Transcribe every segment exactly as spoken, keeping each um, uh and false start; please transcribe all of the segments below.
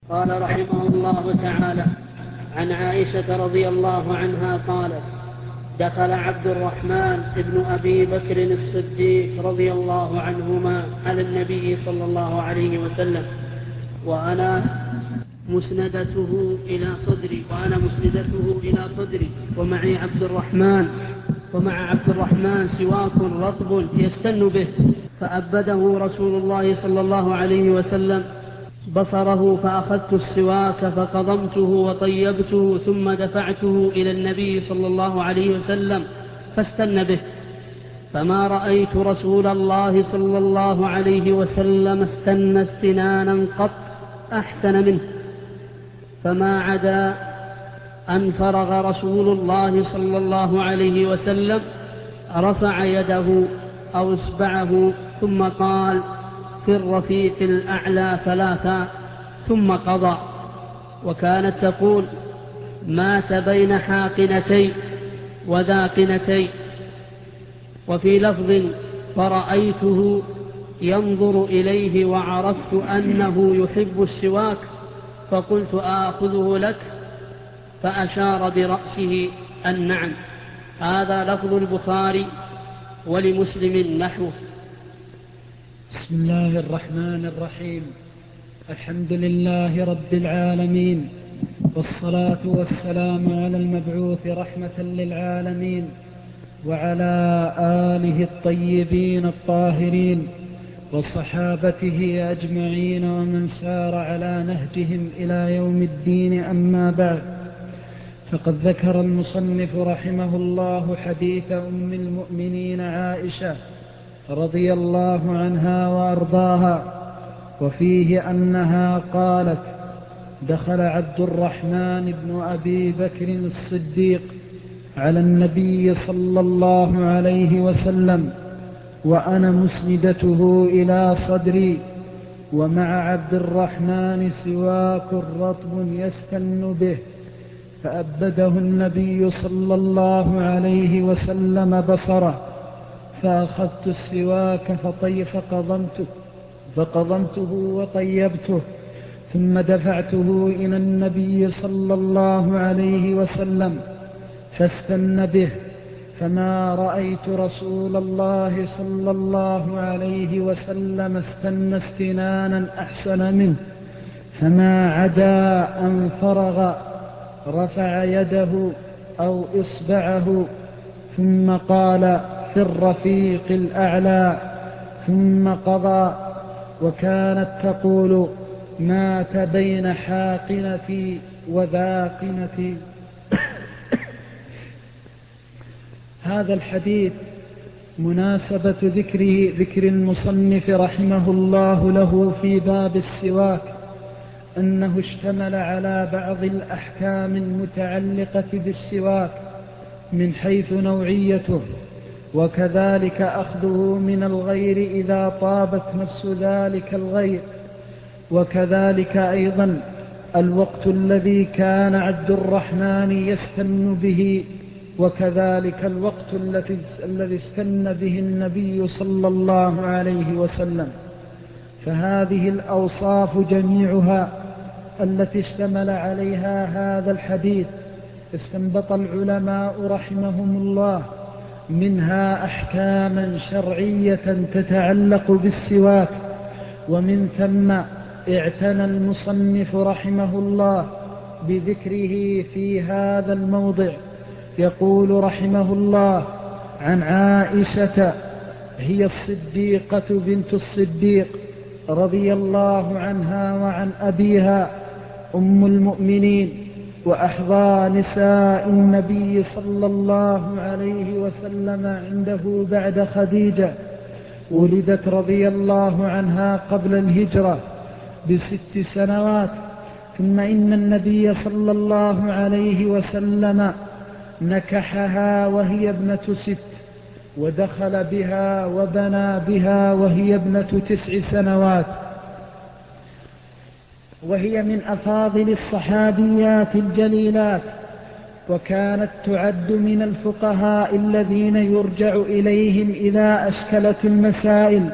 قال رحمه الله تعالى: عن عائشة رضي الله عنها قالت: دخل عبد الرحمن ابن أبي بكر الصديق رضي الله عنهما على النبي صلى الله عليه وسلم وأنا مسندته إلى صدري وأنا مسندته إلى صدري ومعي عبد الرحمن ومع عبد الرحمن سواك رطب يستن به، فأبده رسول الله صلى الله عليه وسلم بصره، فأخذت السواك فقضمته وطيبته ثم دفعته إلى النبي صلى الله عليه وسلم فاستن به، فما رأيت رسول الله صلى الله عليه وسلم استن استنانا قط أحسن منه، فما عدا أن فرغ رسول الله صلى الله عليه وسلم رفع يده أو إصبعه ثم قال: في الرفيق الأعلى ثلاثا ثم قضى. وكانت تقول: مات بين حاقنتي وذاقنتي. وفي لفظ: فرأيته ينظر إليه وعرفت أنه يحب السواك فقلت: آخذه لك؟ فأشار برأسه النعم. هذا لفظ البخاري، ولمسلم نحوه. بسم الله الرحمن الرحيم. الحمد لله رب العالمين، والصلاة والسلام على المبعوث رحمة للعالمين وعلى آله الطيبين الطاهرين وصحابته أجمعين ومن سار على نهجهم إلى يوم الدين. أما بعد، فقد ذكر المصنف رحمه الله حديث أم المؤمنين عائشة رضي الله عنها وأرضاها، وفيه أنها قالت: دخل عبد الرحمن بن أبي بكر الصديق على النبي صلى الله عليه وسلم وأنا مسندته إلى صدري ومع عبد الرحمن سواك رطب يستن به، فأبده النبي صلى الله عليه وسلم بصره، فأخذت السواك فطي فقضمته, فقضمته وطيبته ثم دفعته إلى النبي صلى الله عليه وسلم فاستن به، فما رأيت رسول الله صلى الله عليه وسلم استن استنانا أحسن منه، فما عدا أن فرغ رفع يده أو إصبعه ثم قال: في الرفيق الأعلى ثم قضى. وكانت تقول: مات بين حاقنتي وذاقنتي. هذا الحديث مناسبة ذكره ذكر المصنف رحمه الله له في باب السواك أنه اشتمل على بعض الأحكام المتعلقة بالسواك من حيث نوعيته، وكذلك أخذه من الغير إذا طابت نفس ذلك الغير، وكذلك أيضا الوقت الذي كان عبد الرحمن يستن به، وكذلك الوقت الذي استن به النبي صلى الله عليه وسلم. فهذه الأوصاف جميعها التي اشتمل عليها هذا الحديث استنبط العلماء رحمهم الله منها أحكاما شرعية تتعلق بالسواك، ومن ثم اعتنى المصنف رحمه الله بذكره في هذا الموضع. يقول رحمه الله: عن عائشة هي الصديقة بنت الصديق رضي الله عنها وعن أبيها أم المؤمنين وأحظى نساء النبي صلى الله عليه وسلم عنده بعد خديجة، ولدت رضي الله عنها قبل الهجرة بست سنوات، ثم إن النبي صلى الله عليه وسلم نكحها وهي ابنة ست، ودخل بها وبنى بها وهي ابنة تسع سنوات، وهي من أفاضل الصحابيات الجليلات، وكانت تعد من الفقهاء الذين يرجع إليهم إذا أشكلت المسائل،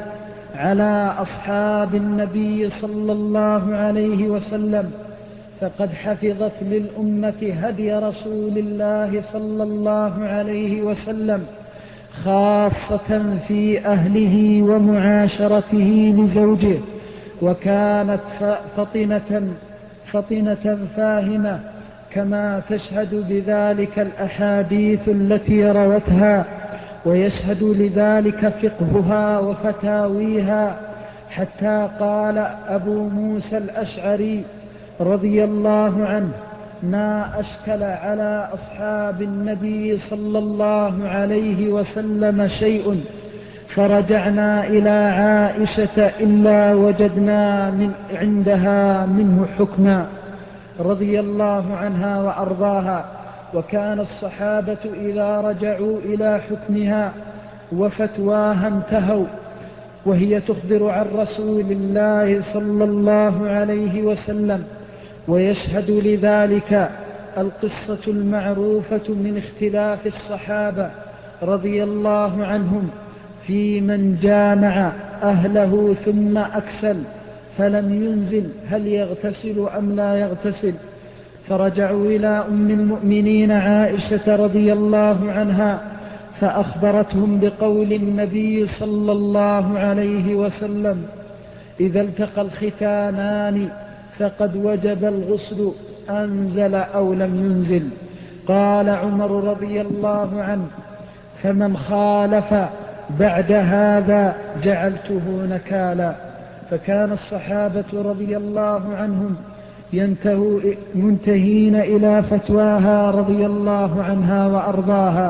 على أصحاب النبي صلى الله عليه وسلم، فقد حفظت للأمة هدي رسول الله صلى الله عليه وسلم، خاصة في أهله ومعاشرته لزوجه، وكانت فطنة فطنة فاهمة، كما تشهد بذلك الأحاديث التي روتها، ويشهد لذلك فقهها وفتاويها، حتى قال أبو موسى الأشعري رضي الله عنه: ما أشكل على أصحاب النبي صلى الله عليه وسلم شيء فرجعنا إلى عائشة إلا وجدنا من عندها منه حكما، رضي الله عنها وأرضاها. وكان الصحابة إذا رجعوا إلى حكمها وفتواها انتهوا، وهي تخبر عن رسول الله صلى الله عليه وسلم. ويشهد لذلك القصة المعروفة من اختلاف الصحابة رضي الله عنهم في من جامع أهله ثم أكسل فلم ينزل هل يغتسل أم لا يغتسل، فرجعوا إلى أم المؤمنين عائشة رضي الله عنها فأخبرتهم بقول النبي صلى الله عليه وسلم: إذا التقى الختانان فقد وجب الغسل أنزل أو لم ينزل. قال عمر رضي الله عنه: فمن خالف بعد هذا جعلته نكالا. فكان الصحابة رضي الله عنهم ينتهوا منتهين إلى فتواها رضي الله عنها وأرضاها.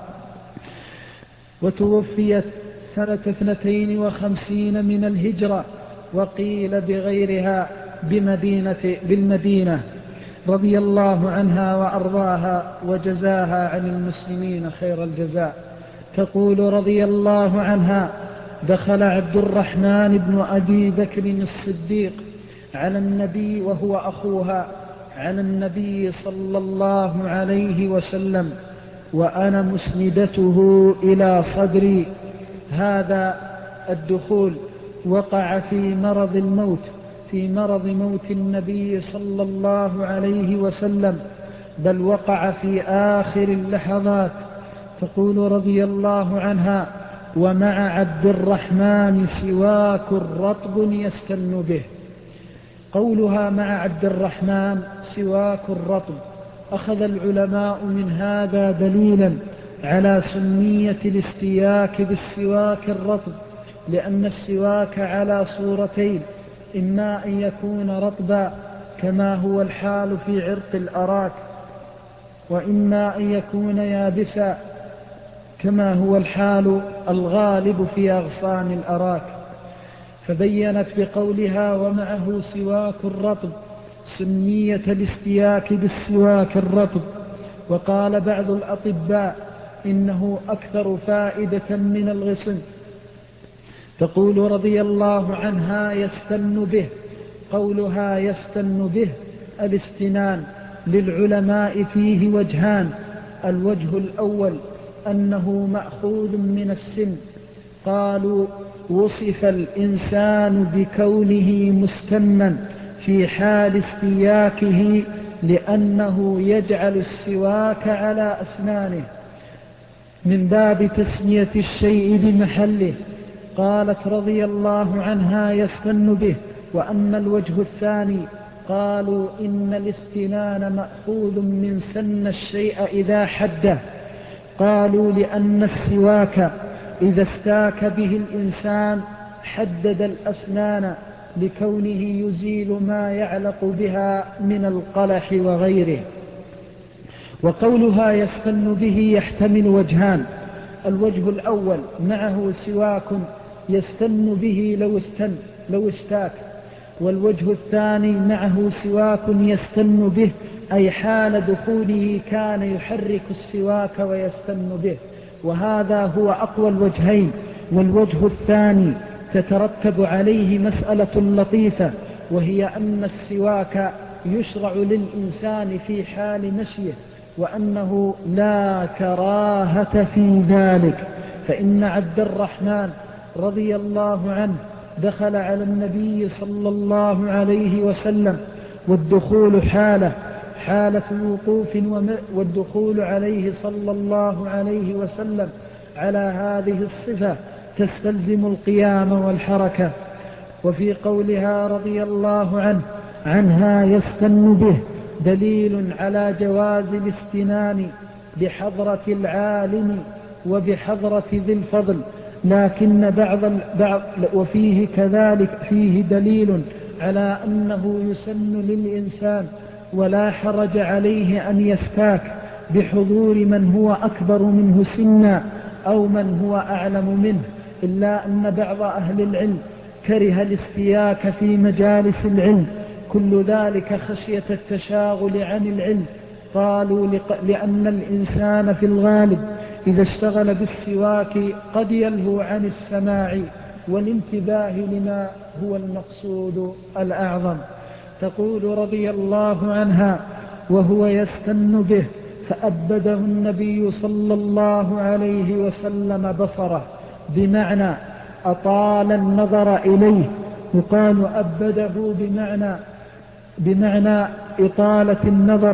وتوفيت سنة اثنتين وخمسين من الهجرة، وقيل بغيرها بمدينة بالمدينة، رضي الله عنها وأرضاها وجزاها عن المسلمين خير الجزاء. تقول رضي الله عنها: دخل عبد الرحمن بن أبي بكر الصديق على النبي وهو أخوها على النبي صلى الله عليه وسلم وأنا مسندته إلى صدري. هذا الدخول وقع في مرض الموت في مرض موت النبي صلى الله عليه وسلم، بل وقع في آخر اللحظات. تقول رضي الله عنها: ومع عبد الرحمن سواك رطب يستن به. قولها مع عبد الرحمن سواك رطب، أخذ العلماء من هذا دليلا على سنية الاستياك بالسواك الرطب، لأن السواك على صورتين: إما أن يكون رطبا كما هو الحال في عرق الأراك، وإما أن يكون يابسا كما هو الحال الغالب في أغصان الأراك. فبينت بقولها ومعه سواك الرطب سنية الاستياك بالسواك الرطب. وقال بعض الأطباء إنه أكثر فائدة من الغصن. تقول رضي الله عنها: يستن به. قولها يستن به الاستنان للعلماء فيه وجهان: الوجه الأول أنه مأخوذ من السن، قالوا وصف الإنسان بكونه مستنا في حال استياكه لأنه يجعل السواك على أسنانه من باب تسمية الشيء بمحله. قالت رضي الله عنها: يستن به. وأما الوجه الثاني قالوا إن الاستنان مأخوذ من سن الشيء إذا حده، قالوا لأن السواك إذا استاك به الإنسان حدد الأسنان لكونه يزيل ما يعلق بها من القلح وغيره. وقولها يستن به يحتمل وجهان: الوجه الأول معه سواك يستن به لو استن لو استاك، والوجه الثاني معه سواك يستن به أي حال دخوله كان يحرك السواك ويستن به، وهذا هو أقوى الوجهين. والوجه الثاني تترتب عليه مسألة لطيفة، وهي أن السواك يشرع للإنسان في حال مشيه، وأنه لا كراهة في ذلك. فإن عبد الرحمن رضي الله عنه دخل على النبي صلى الله عليه وسلم، والدخول حالة حالة وقوف، والدخول عليه صلى الله عليه وسلم على هذه الصفة تستلزم القيام والحركة. وفي قولها رضي الله عنه عنها يستن به دليل على جواز الاستنان بحضرة العالم وبحضرة ذي الفضل، لكن بعض بعض وفيه كذلك فيه دليل على أنه يسن للإنسان ولا حرج عليه أن يستاك بحضور من هو أكبر منه سنا أو من هو أعلم منه، إلا أن بعض أهل العلم كره الاستياك في مجالس العلم، كل ذلك خشية التشاغل عن العلم. قالوا لأن الإنسان في الغالب إذا اشتغل بالسواك قد يلهو عن السماع والانتباه لما هو المقصود الأعظم. تقول رضي الله عنها وهو يستن به فأبده النبي صلى الله عليه وسلم بصره، بمعنى أطال النظر إليه. يقال أبده بمعنى بمعنى إطالة النظر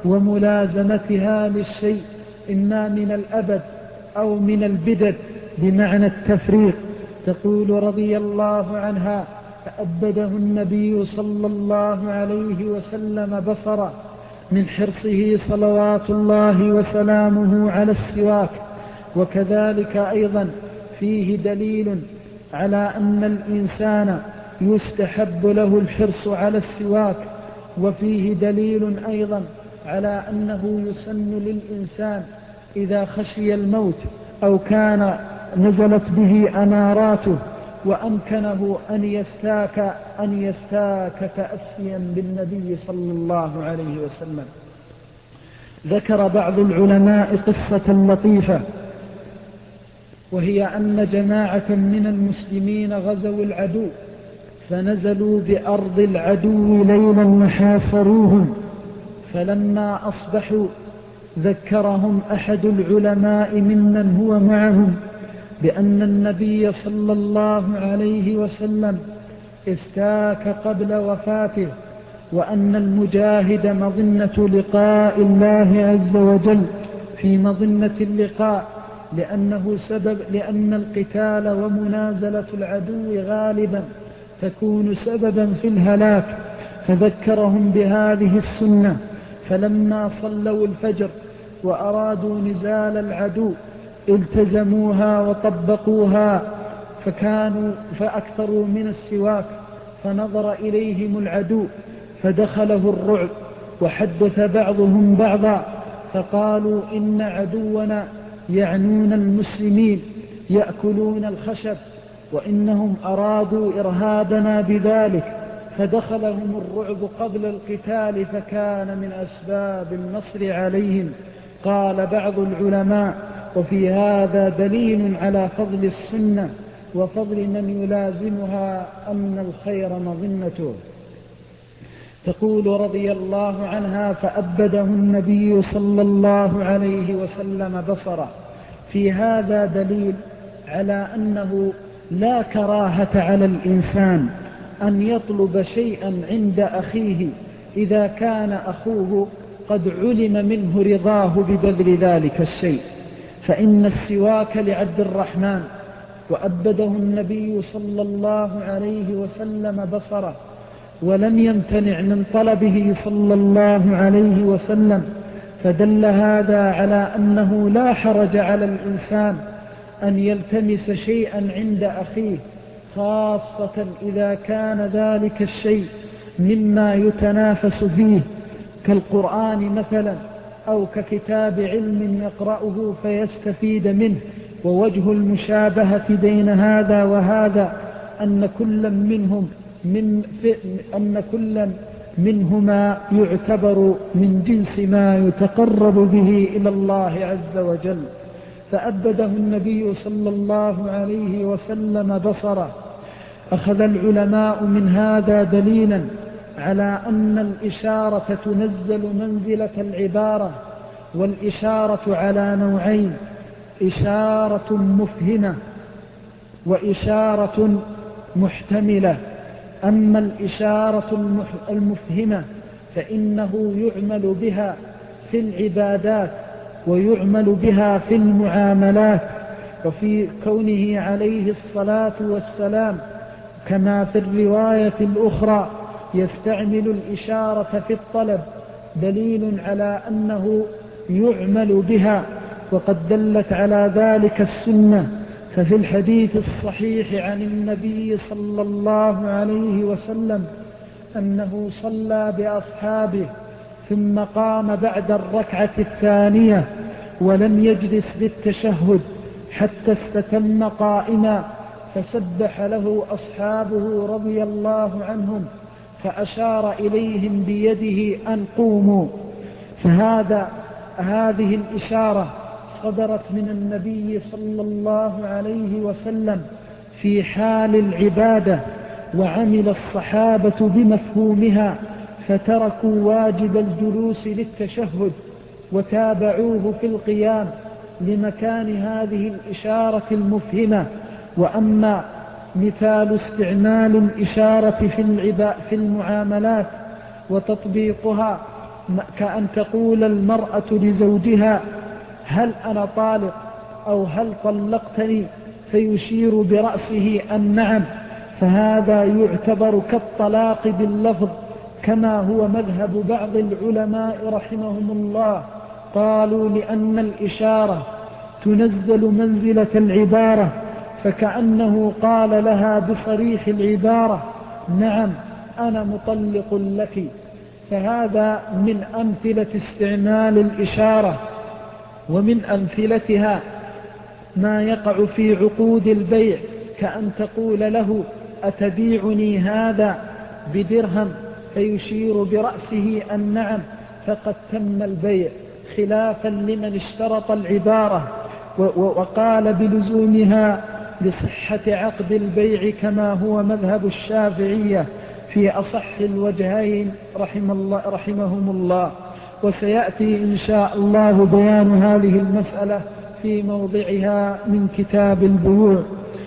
وملازمتها للشيء، إما من الأبد أو من البدد بمعنى التفريق. تقول رضي الله عنها فأبده النبي صلى الله عليه وسلم بصره من حرصه صلوات الله وسلامه على السواك. وكذلك أيضا فيه دليل على أن الإنسان يستحب له الحرص على السواك، وفيه دليل أيضا على أنه يسن للإنسان إذا خشي الموت أو كان نزلت به أماراته وأمكنه أن يستاك أن يستاك تأسيا بالنبي صلى الله عليه وسلم. ذكر بعض العلماء قصة لطيفة، وهي أن جماعة من المسلمين غزوا العدو فنزلوا بأرض العدو ليلا وحاصروهم، فلما أصبحوا ذكرهم أحد العلماء ممن هو معهم بأن النبي صلى الله عليه وسلم استاك قبل وفاته، وأن المجاهد مظنة لقاء الله عز وجل في مظنة اللقاء، لأنه سبب لأن القتال ومنازلة العدو غالبا تكون سببا في الهلاك. فذكرهم بهذه السنة، فلما صلوا الفجر وأرادوا نزال العدو التزموها وطبقوها، فكانوا فأكثروا من السواك، فنظر إليهم العدو فدخله الرعب، وحدث بعضهم بعضا فقالوا إن عدونا يعنون المسلمين يأكلون الخشب، وإنهم أرادوا إرهابنا بذلك، فدخلهم الرعب قبل القتال فكان من أسباب النصر عليهم. قال بعض العلماء وفي هذا دليل على فضل السنة وفضل من يلازمها أن الخير مظنته. تقول رضي الله عنها فأبده النبي صلى الله عليه وسلم بصره. في هذا دليل على أنه لا كراهة على الإنسان أن يطلب شيئا عند أخيه إذا كان أخوه قد علم منه رضاه ببذل ذلك الشيء، فإن السواك لعبد الرحمن وأبده النبي صلى الله عليه وسلم بصره، ولم يمتنع من طلبه صلى الله عليه وسلم، فدل هذا على أنه لا حرج على الإنسان أن يلتمس شيئا عند أخيه، خاصة إذا كان ذلك الشيء مما يتنافس فيه كالقرآن مثلا، أو ككتاب علم يقرأه فيستفيد منه. ووجه المشابهة بين هذا وهذا أن كل منهم من أن كل منهما يعتبر من جنس ما يتقرب به إلى الله عز وجل. فأبده النبي صلى الله عليه وسلم بصره. أخذ العلماء من هذا دليلا على أن الإشارة تنزل منزلة العبارة، والإشارة على نوعين: إشارة مفهمة وإشارة محتملة. أما الإشارة المفهمة فإنه يعمل بها في العبادات ويعمل بها في المعاملات، وفي كونه عليه الصلاة والسلام كما في الرواية الأخرى يستعمل الإشارة في الطلب دليل على أنه يعمل بها، وقد دلت على ذلك السنة. ففي الحديث الصحيح عن النبي صلى الله عليه وسلم أنه صلى بأصحابه ثم قام بعد الركعة الثانية ولم يجلس للتشهد حتى استتم قائما، فسبح له أصحابه رضي الله عنهم فأشار إليهم بيده أن قوموا. فهذا هذه الإشارة صدرت من النبي صلى الله عليه وسلم في حال العبادة، وعمل الصحابة بمفهومها فتركوا واجب الجلوس للتشهد وتابعوه في القيام لمكان هذه الإشارة المفهمة. وأما مثال استعمال الإشارة في المعاملات وتطبيقها كأن تقول المرأة لزوجها هل أنا طالق أو هل طلقتني فيشير برأسه أن نعم، فهذا يعتبر كالطلاق باللفظ، كما هو مذهب بعض العلماء رحمهم الله. قالوا لأن الإشارة تنزل منزلة العبارة، فكأنه قال لها بصريح العبارة نعم أنا مطلق لك. فهذا من أمثلة استعمال الإشارة. ومن أمثلتها ما يقع في عقود البيع، كأن تقول له أتبيعني هذا بدرهم فيشير برأسه أن نعم، فقد تم البيع، خلافا لمن اشترط العبارة وقال بلزومها لصحة عقد البيع كما هو مذهب الشافعية في أصح الوجهين رحم الله رحمهم الله. وسيأتي إن شاء الله بيان هذه المسألة في موضعها من كتاب البيوع.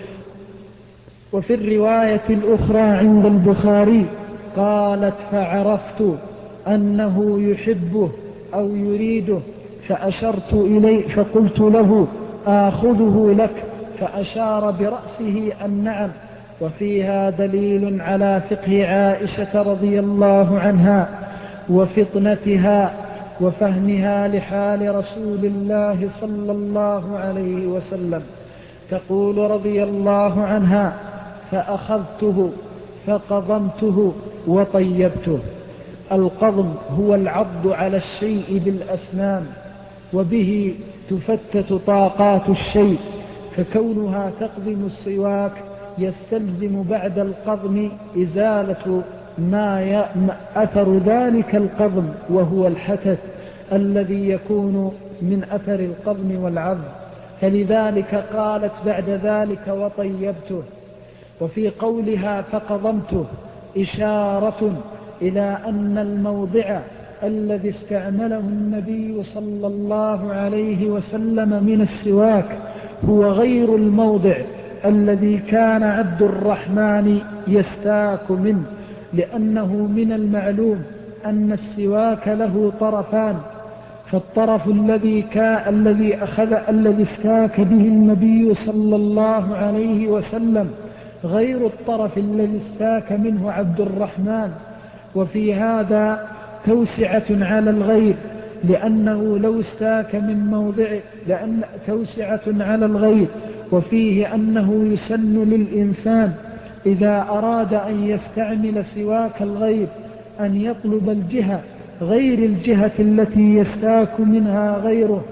وفي الرواية الأخرى عند البخاري قالت فعرفت أنه يحبه أو يريده فأشرت إليه فقلت له آخذه لك، فأشار برأسه أن نعم. وفيها دليل على فقه عائشة رضي الله عنها وفطنتها وفهمها لحال رسول الله صلى الله عليه وسلم. تقول رضي الله عنها فأخذته فقضمته وطيبته. القضم هو العض على الشيء بالأسنان، وبه تفتت طاقات الشيء، فكونها تقضم السواك يستلزم بعد القضم إزالة ما أثر ذلك القضم، وهو الحتت الذي يكون من أثر القضم والعض، فلذلك قالت بعد ذلك وطيبته. وفي قولها فقضمته إشارة إلى أن الموضع الذي استعمله النبي صلى الله عليه وسلم من السواك هو غير الموضع الذي كان عبد الرحمن يستاك منه، لأنه من المعلوم أن السواك له طرفان، فالطرف الذي كان الذي أخذ الذي استاك به النبي صلى الله عليه وسلم غير الطرف الذي استاك منه عبد الرحمن. وفي هذا توسعة على الغير، لأنه لو استاك من موضع لأن توسعة على الغير، وفيه أنه يسن للإنسان إذا أراد أن يستعمل سواك الغير أن يطلب الجهة غير الجهة التي يستاك منها غيره،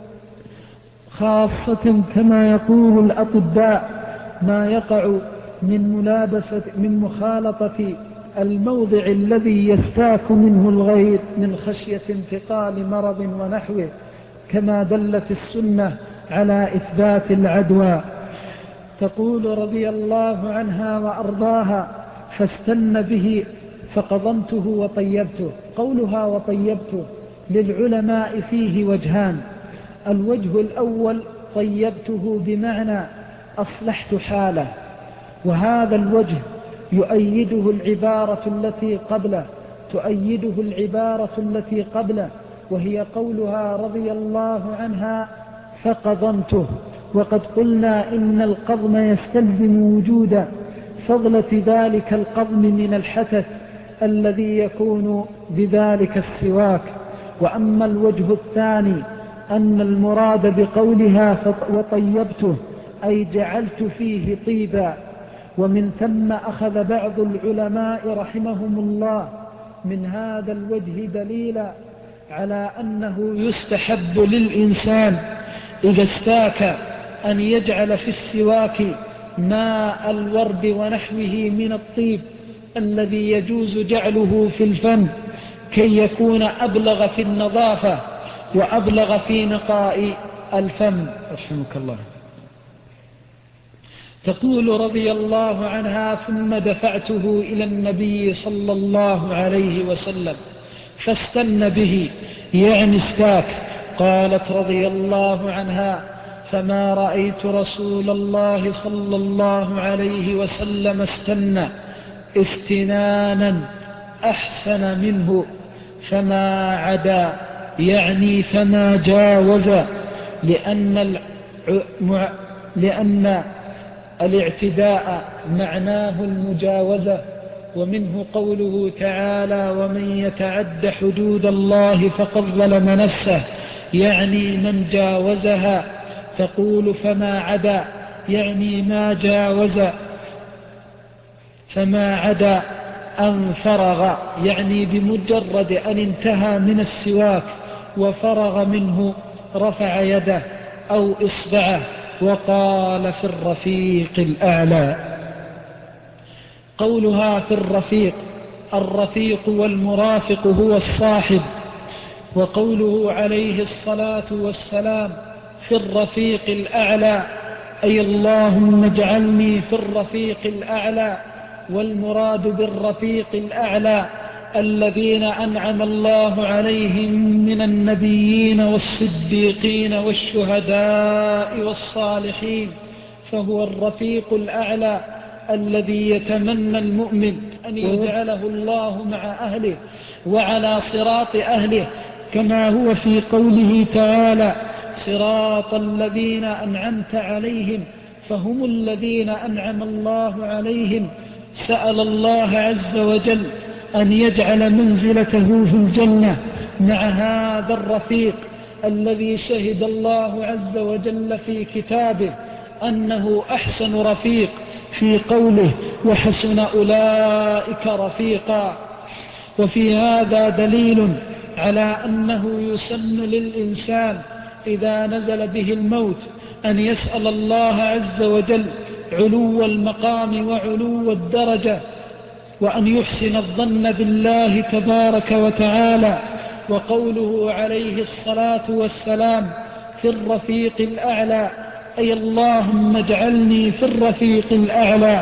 خاصة كما يقول الأطباء ما يقع من ملابسة من مخالطة الموضع الذي يستاك منه الغير من خشية انتقال مرض ونحوه، كما دلت السنة على إثبات العدوى. تقول رضي الله عنها وأرضاها فاستن به فقضمته وطيبته. قولها وطيبته للعلماء فيه وجهان. الوجه الأول طيبته بمعنى أصلحت حاله. وهذا الوجه يؤيده العبارة التي قبله تؤيده العبارة التي قبله وهي قولها رضي الله عنها فقضمته. وقد قلنا إن القضم يستلزم وجود فضلة ذلك القضم من الحدث الذي يكون بذلك السواك. وأما الوجه الثاني أن المراد بقولها وطيبته أي جعلت فيه طيبا. ومن ثم أخذ بعض العلماء رحمهم الله من هذا الوجه دليلا على أنه يستحب للإنسان إذا استاك أن يجعل في السواك ماء الورد ونحوه من الطيب الذي يجوز جعله في الفم كي يكون أبلغ في النظافة وأبلغ في نقاء الفم. رحمك الله. تقول رضي الله عنها ثم دفعته إلى النبي صلى الله عليه وسلم فاستن به يعني استاك. قالت رضي الله عنها فما رأيت رسول الله صلى الله عليه وسلم استنى استنانا أحسن منه فما عدا يعني فما جاوز لأن, الع... لأن الاعتداء معناه المجاوزة. ومنه قوله تعالى ومن يتعد حدود الله فقد ظلم نفسه يعني من جاوزها. تقول فما عدا يعني ما جاوز فما عدا أن فرغ يعني بمجرد أن انتهى من السواك وفرغ منه رفع يده أو إصبعه. وقال في الرفيق الأعلى. قولها في الرفيق الرفيق والمرافق هو الصاحب. وقوله عليه الصلاة والسلام في الرفيق الأعلى أي اللهم اجعلني في الرفيق الأعلى. والمراد بالرفيق الأعلى الذين أنعم الله عليهم من النبيين والصديقين والشهداء والصالحين. فهو الرفيق الأعلى الذي يتمنى المؤمن أن يجعله الله مع أهله وعلى صراط أهله كما هو في قوله تعالى صراط الذين أنعمت عليهم فهم الذين أنعم الله عليهم. سأل الله عز وجل أن يجعل منزلته في الجنة مع هذا الرفيق الذي شهد الله عز وجل في كتابه أنه أحسن رفيق في قوله وحسن أولئك رفيقا. وفي هذا دليل على أنه يسن للإنسان إذا نزل به الموت أن يسأل الله عز وجل علو المقام وعلو الدرجة وأن يحسن الظن بالله تبارك وتعالى. وقوله عليه الصلاة والسلام في الرفيق الأعلى أي اللهم اجعلني في الرفيق الأعلى.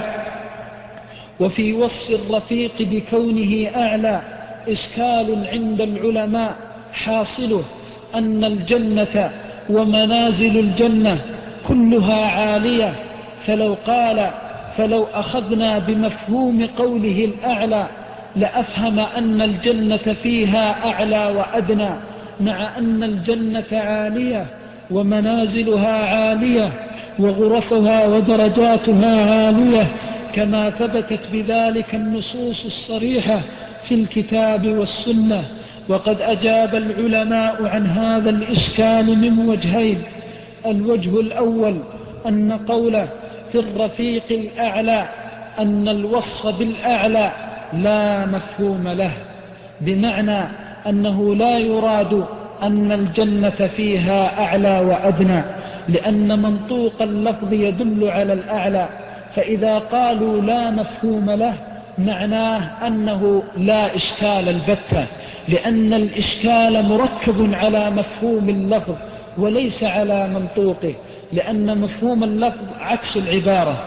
وفي وصف الرفيق بكونه أعلى إشكال عند العلماء حاصله أن الجنة ومنازل الجنة كلها عالية. فلو قال فلو أخذنا بمفهوم قوله الأعلى لأفهم أن الجنة فيها أعلى وأدنى مع أن الجنة عالية ومنازلها عالية وغرفها ودرجاتها عالية كما ثبتت بذلك النصوص الصريحة في الكتاب والسنة. وقد أجاب العلماء عن هذا الإشكال من وجهين. الوجه الأول أن قوله في الرفيق الأعلى أن الوصف بالأعلى لا مفهوم له، بمعنى أنه لا يراد أن الجنة فيها أعلى وأدنى، لأن منطوق اللفظ يدل على الأعلى. فإذا قالوا لا مفهوم له معناه أنه لا إشكال البتة، لأن الإشكال مركب على مفهوم اللفظ وليس على منطوقه، لأن مفهوم اللفظ عكس العبارة.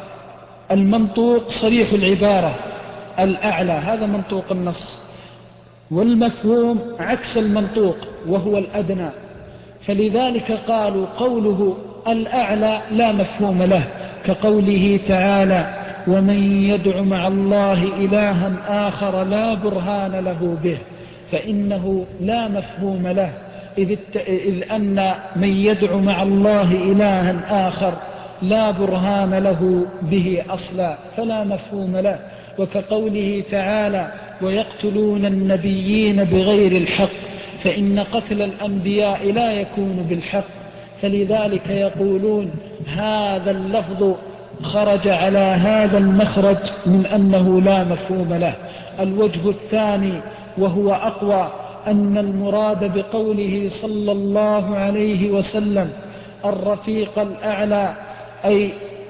المنطوق صريح العبارة الأعلى، هذا منطوق النص، والمفهوم عكس المنطوق وهو الأدنى. فلذلك قالوا قوله الأعلى لا مفهوم له، كقوله تعالى: ومن يدع مع الله إلها آخر لا برهان له به، فإنه لا مفهوم له، إذ, إذ أن من يدع مع الله إلها آخر لا برهان له به أصلا، فلا مفهوم له. وكقوله تعالى: ويقتلون النبيين بغير الحق، فإن قتل الأنبياء لا يكون بالحق، فلذلك يقولون هذا اللفظ خرج على هذا المخرج من أنه لا مفهوم له. الوجه الثاني وهو أقوى أن المراد بقوله صلى الله عليه وسلم الرفيق الأعلى، أي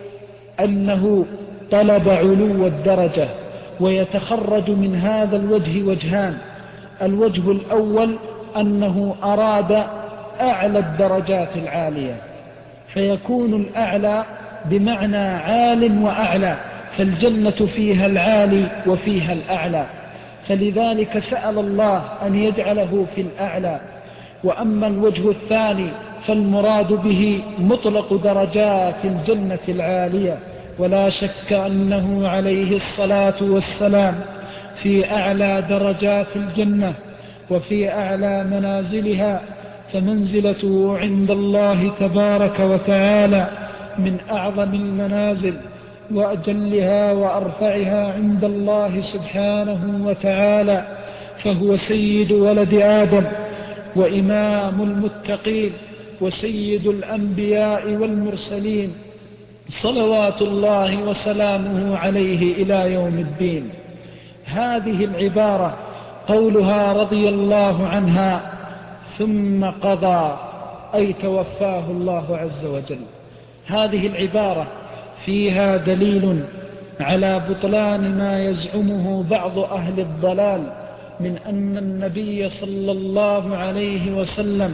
أنه طلب علو الدرجة. ويتخرج من هذا الوجه وجهان: الوجه الأول أنه أراد أعلى الدرجات العالية، فيكون الأعلى بمعنى عال وأعلى، فالجنة فيها العالي وفيها الأعلى، فلذلك سأل الله أن يجعله في الأعلى. وأما الوجه الثاني فالمراد به مطلق درجات الجنة العالية، ولا شك أنه عليه الصلاة والسلام في أعلى درجات الجنة وفي أعلى منازلها، فمنزلته عند الله تبارك وتعالى من أعظم المنازل وأجلها وأرفعها عند الله سبحانه وتعالى، فهو سيد ولد آدم وإمام المتقين وسيد الأنبياء والمرسلين، صلوات الله وسلامه عليه إلى يوم الدين. هذه العبارة قولها رضي الله عنها ثم قضى، أي توفاه الله عز وجل. هذه العبارة فيها دليل على بطلان ما يزعمه بعض أهل الضلال من أن النبي صلى الله عليه وسلم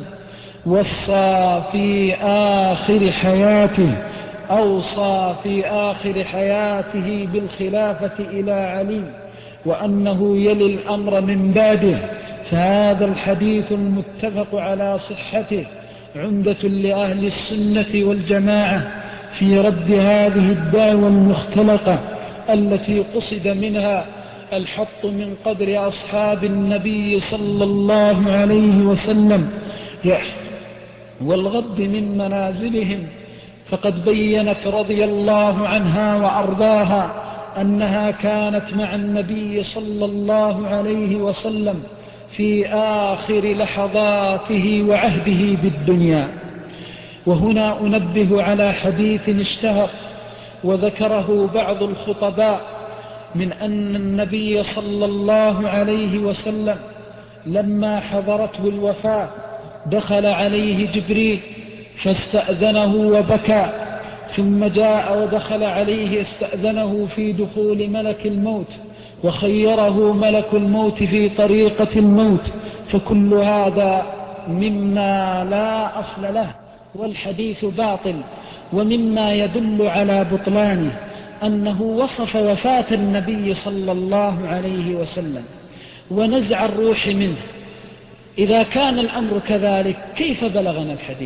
وصى في آخر حياته أوصى في آخر حياته بالخلافة إلى علي، وأنه يلي الأمر من بعده، فهذا الحديث المتفق على صحته عمدة لأهل السنة والجماعة في رد هذه الدعوة المختلقة التي قصد منها الحط من قدر أصحاب النبي صلى الله عليه وسلم والغض من منازلهم. فقد بيّنت رضي الله عنها وأرضاها أنها كانت مع النبي صلى الله عليه وسلم في آخر لحظاته وعهده بالدنيا. وهنا أنبه على حديث اشتهر وذكره بعض الخطباء من أن النبي صلى الله عليه وسلم لما حضرته الوفاة دخل عليه جبريل فاستأذنه وبكى، ثم جاء ودخل عليه استأذنه في دخول ملك الموت، وخيره ملك الموت في طريقة الموت، فكل هذا مما لا أصل له والحديث باطل. ومما يدل على بطلانه أنه وصف وفاة النبي صلى الله عليه وسلم ونزع الروح منه. إذا كان الأمر كذلك كيف بلغنا الحديث؟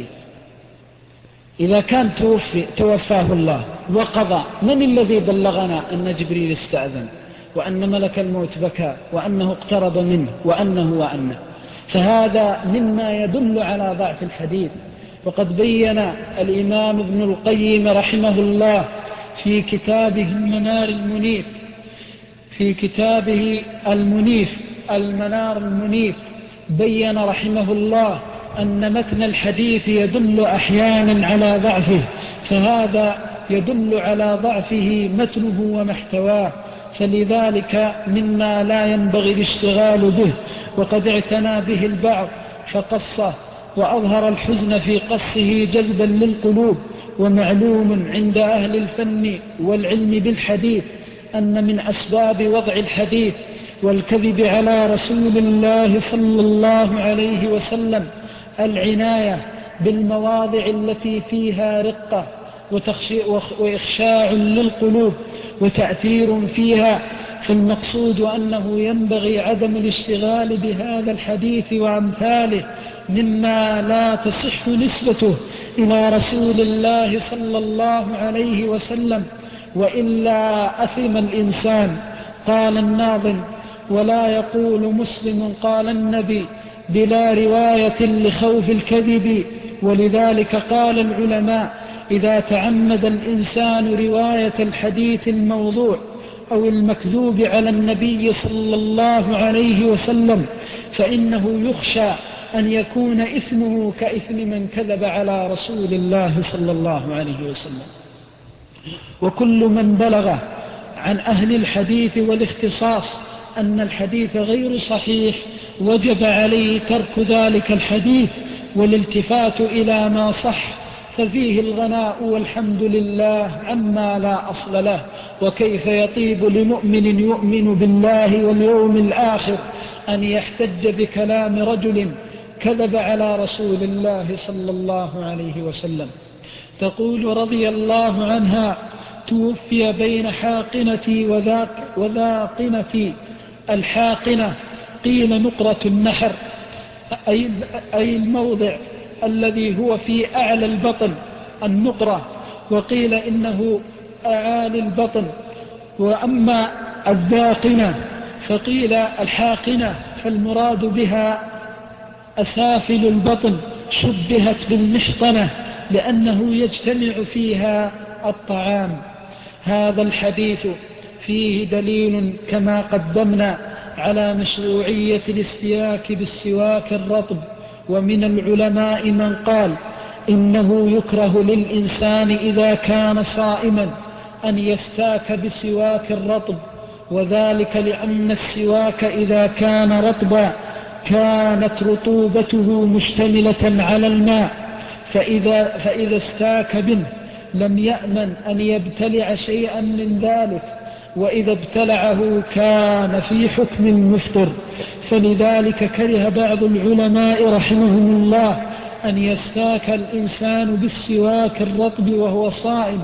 إذا كان توفي توفاه الله وقضى، من الذي بلغنا أن جبريل استأذن وأن ملك الموت بكى وأنه اقترب منه وأنه وأنه؟ فهذا مما يدل على ضعف الحديث. وقد بين الإمام ابن القيم رحمه الله في كتابه المنار المنيف في كتابه المنيف المنار المنيف بين رحمه الله أن متن الحديث يدل أحيانا على ضعفه، فهذا يدل على ضعفه متنه ومحتواه، فلذلك مما لا ينبغي الاشتغال به. وقد اعتنى به البعض فقصه وأظهر الحزن في قصه جذبا للقلوب. ومعلوم عند أهل الفن والعلم بالحديث أن من أسباب وضع الحديث والكذب على رسول الله صلى الله عليه وسلم العناية بالمواضع التي فيها رقة وإخشاع للقلوب وتأثير فيها، فالمقصود أنه ينبغي عدم الاشتغال بهذا الحديث وأمثاله مما لا تصح نسبته إلى رسول الله صلى الله عليه وسلم، وإلا أثم الإنسان. قال الناظم: ولا يقول مسلم قال النبي بلا رواية لخوف الكذب. ولذلك قال العلماء: إذا تعمد الإنسان رواية الحديث الموضوع أو المكذوب على النبي صلى الله عليه وسلم فإنه يخشى أن يكون إثمه كإثم من كذب على رسول الله صلى الله عليه وسلم. وكل من بلغ عن أهل الحديث والاختصاص أن الحديث غير صحيح وجب عليه ترك ذلك الحديث والالتفات إلى ما صح، ففيه الغناء والحمد لله عما لا أصل له. وكيف يطيب لمؤمن يؤمن بالله واليوم الآخر أن يحتج بكلام رجل كذب على رسول الله صلى الله عليه وسلم. تقول رضي الله عنها: توفي بين حاقنتي وذاقنتي. الحاقنة قيل نقرة النحر، أي الموضع الذي هو في أعلى البطن النقرة، وقيل إنه أعالي البطن. وأما الذاقنة فقيل الحاقنة، فالمراد بها أسافل البطن، شبهت بالمحطنة لأنه يجتمع فيها الطعام. هذا الحديث فيه دليل كما قدمنا على مشروعية الاستياك بالسواك الرطب. ومن العلماء من قال إنه يكره للإنسان إذا كان صائما أن يستاك بسواك الرطب، وذلك لأن السواك إذا كان رطبا كانت رطوبته مشتملة على الماء، فإذا, فإذا استاك به لم يأمن أن يبتلع شيئا من ذلك، وإذا ابتلعه كان في حكم المفطر. فلذلك كره بعض العلماء رحمهم الله أن يستاك الإنسان بالسواك الرطب وهو صائم،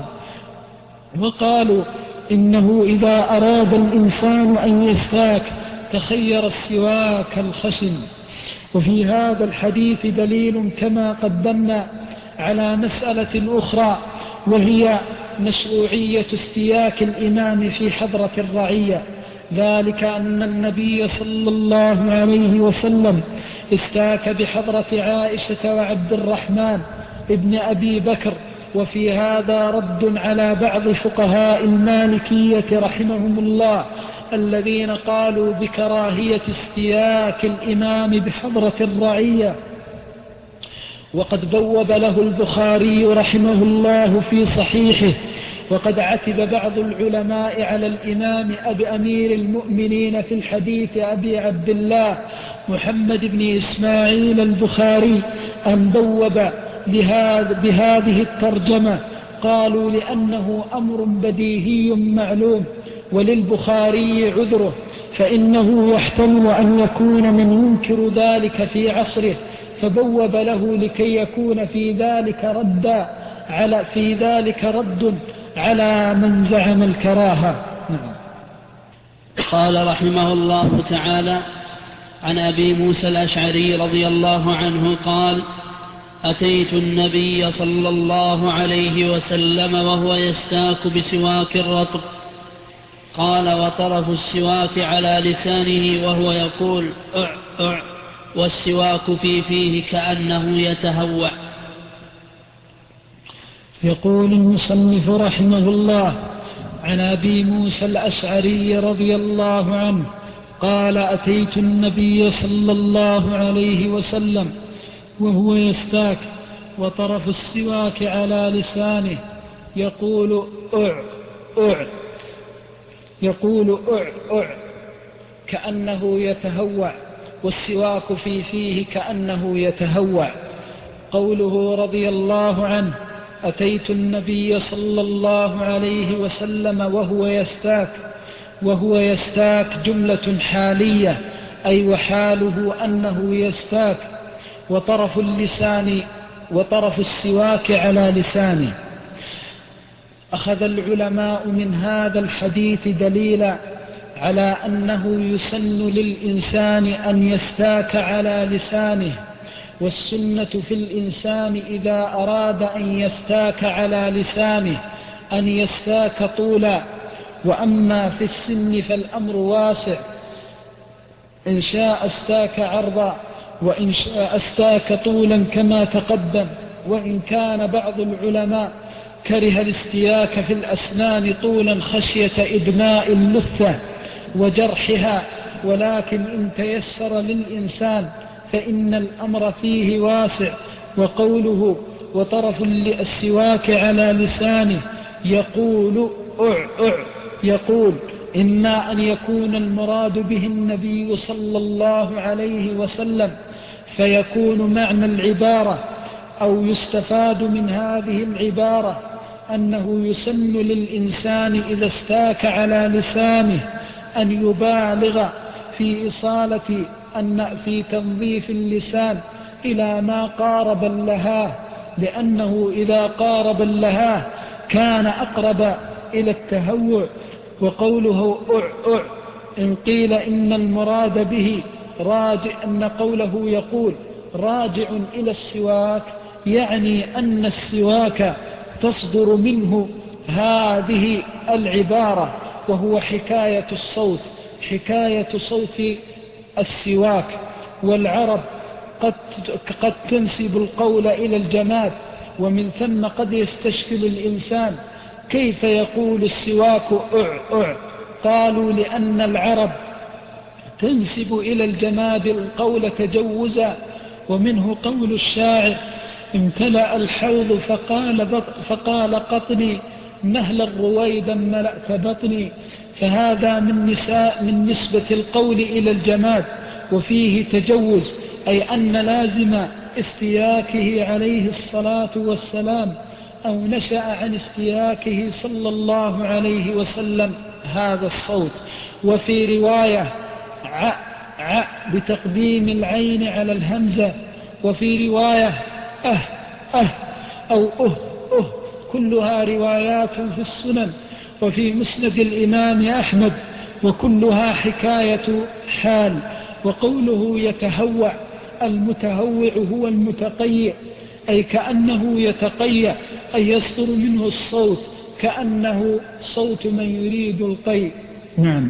وقالوا إنه إذا أراد الإنسان أن يستاك تخير السواك الخشن. وفي هذا الحديث دليل كما قدمنا على مسألة أخرى، وهي مشروعية استياك الإمام في حضرة الرعية، ذلك أن النبي صلى الله عليه وسلم استاك بحضرة عائشة وعبد الرحمن ابن أبي بكر. وفي هذا رد على بعض فقهاء المالكية رحمهم الله الذين قالوا بكراهية استياك الإمام بحضرة الرعية. وقد بوب له البخاري رحمه الله في صحيحه: وقد عتب بعض العلماء على الإمام أبي أمير المؤمنين في الحديث أبي عبد الله محمد بن إسماعيل البخاري أن بوب بهذه الترجمة. قالوا لأنه أمر بديهي معلوم، وللبخاري عذره، فإنه يحتمل أن يكون من ينكر ذلك في عصره، فبوب له لكي يكون في ذلك رد على في ذلك رد على من زعم الكراهة. قال رحمه الله تعالى: عن أبي موسى الأشعري رضي الله عنه قال: أتيت النبي صلى الله عليه وسلم وهو يستاك بسواك الرطب. قال: وطرف السواك على لسانه وهو يقول أع أع، والسواك في فيه كأنه يتهوع. يقول المصنف رحمه الله: عن أبي موسى الأشعري رضي الله عنه قال: أتيت النبي صلى الله عليه وسلم وهو يستاك وطرف السواك على لسانه يقول أع أع، يقول أع أع كأنه يتهوع، والسواك في فيه كأنه يتهوع. قوله رضي الله عنه: أتيت النبي صلى الله عليه وسلم وهو يستاك، وهو يستاك جملة حالية، أي وحاله أنه يستاك، وطرف اللسان وطرف السواك على لسانه. أخذ العلماء من هذا الحديث دليلا على أنه يسن للإنسان أن يستاك على لسانه، والسنة في الإنسان إذا أراد أن يستاك على لسانه أن يستاك طولا، وأما في السن فالأمر واسع، إن شاء استاك عرضا وإن شاء استاك طولا كما تقدم. وإن كان بعض العلماء كره الاستياك في الأسنان طولا خشية إدماء اللثة وجرحها، ولكن إن تيسر للإنسان فإن الأمر فيه واسع. وقوله وطرف السواك على لسانه يقول أع أع يقول إما أن يكون المراد به النبي صلى الله عليه وسلم فيكون معنى العبارة، أو يستفاد من هذه العبارة أنه يسن للإنسان إذا استاك على لسانه أن يبالغ في إصالة أن في تنظيف اللسان إلى ما قارب اللهاه، لأنه إذا قارب اللهاه كان أقرب إلى التهوع. وقوله أع أع إن قيل إن المراد به راجع أن قوله يقول راجع إلى السواك، يعني أن السواك تصدر منه هذه العبارة، وهو حكاية الصوت، حكاية صوت السواك. والعرب قد, قد تنسب القول إلى الجماد، ومن ثم قد يستشكل الإنسان كيف يقول السواك أع أع. قالوا لأن العرب تنسب إلى الجماد القول تجوزا، ومنه قول الشاعر امتلأ الحوض فقال, بط فقال قطني مهلا رويدا ملأت بطني. فهذا من, نساء من نسبة القول إلى الجماد، وفيه تجوز، أي أن لازم استياكه عليه الصلاة والسلام أو نشأ عن استياكه صلى الله عليه وسلم هذا الصوت. وفي رواية ع ع بتقديم العين على الهمزة، وفي رواية أه أه أو أه أه، كلها روايات في السنن وفي مسند الإمام أحمد، وكلها حكاية حال. وقوله يتهوع، المتهوع هو المتقيأ، أي كأنه يتقيأ، أي يصدر منه الصوت كأنه صوت من يريد القيء. نعم.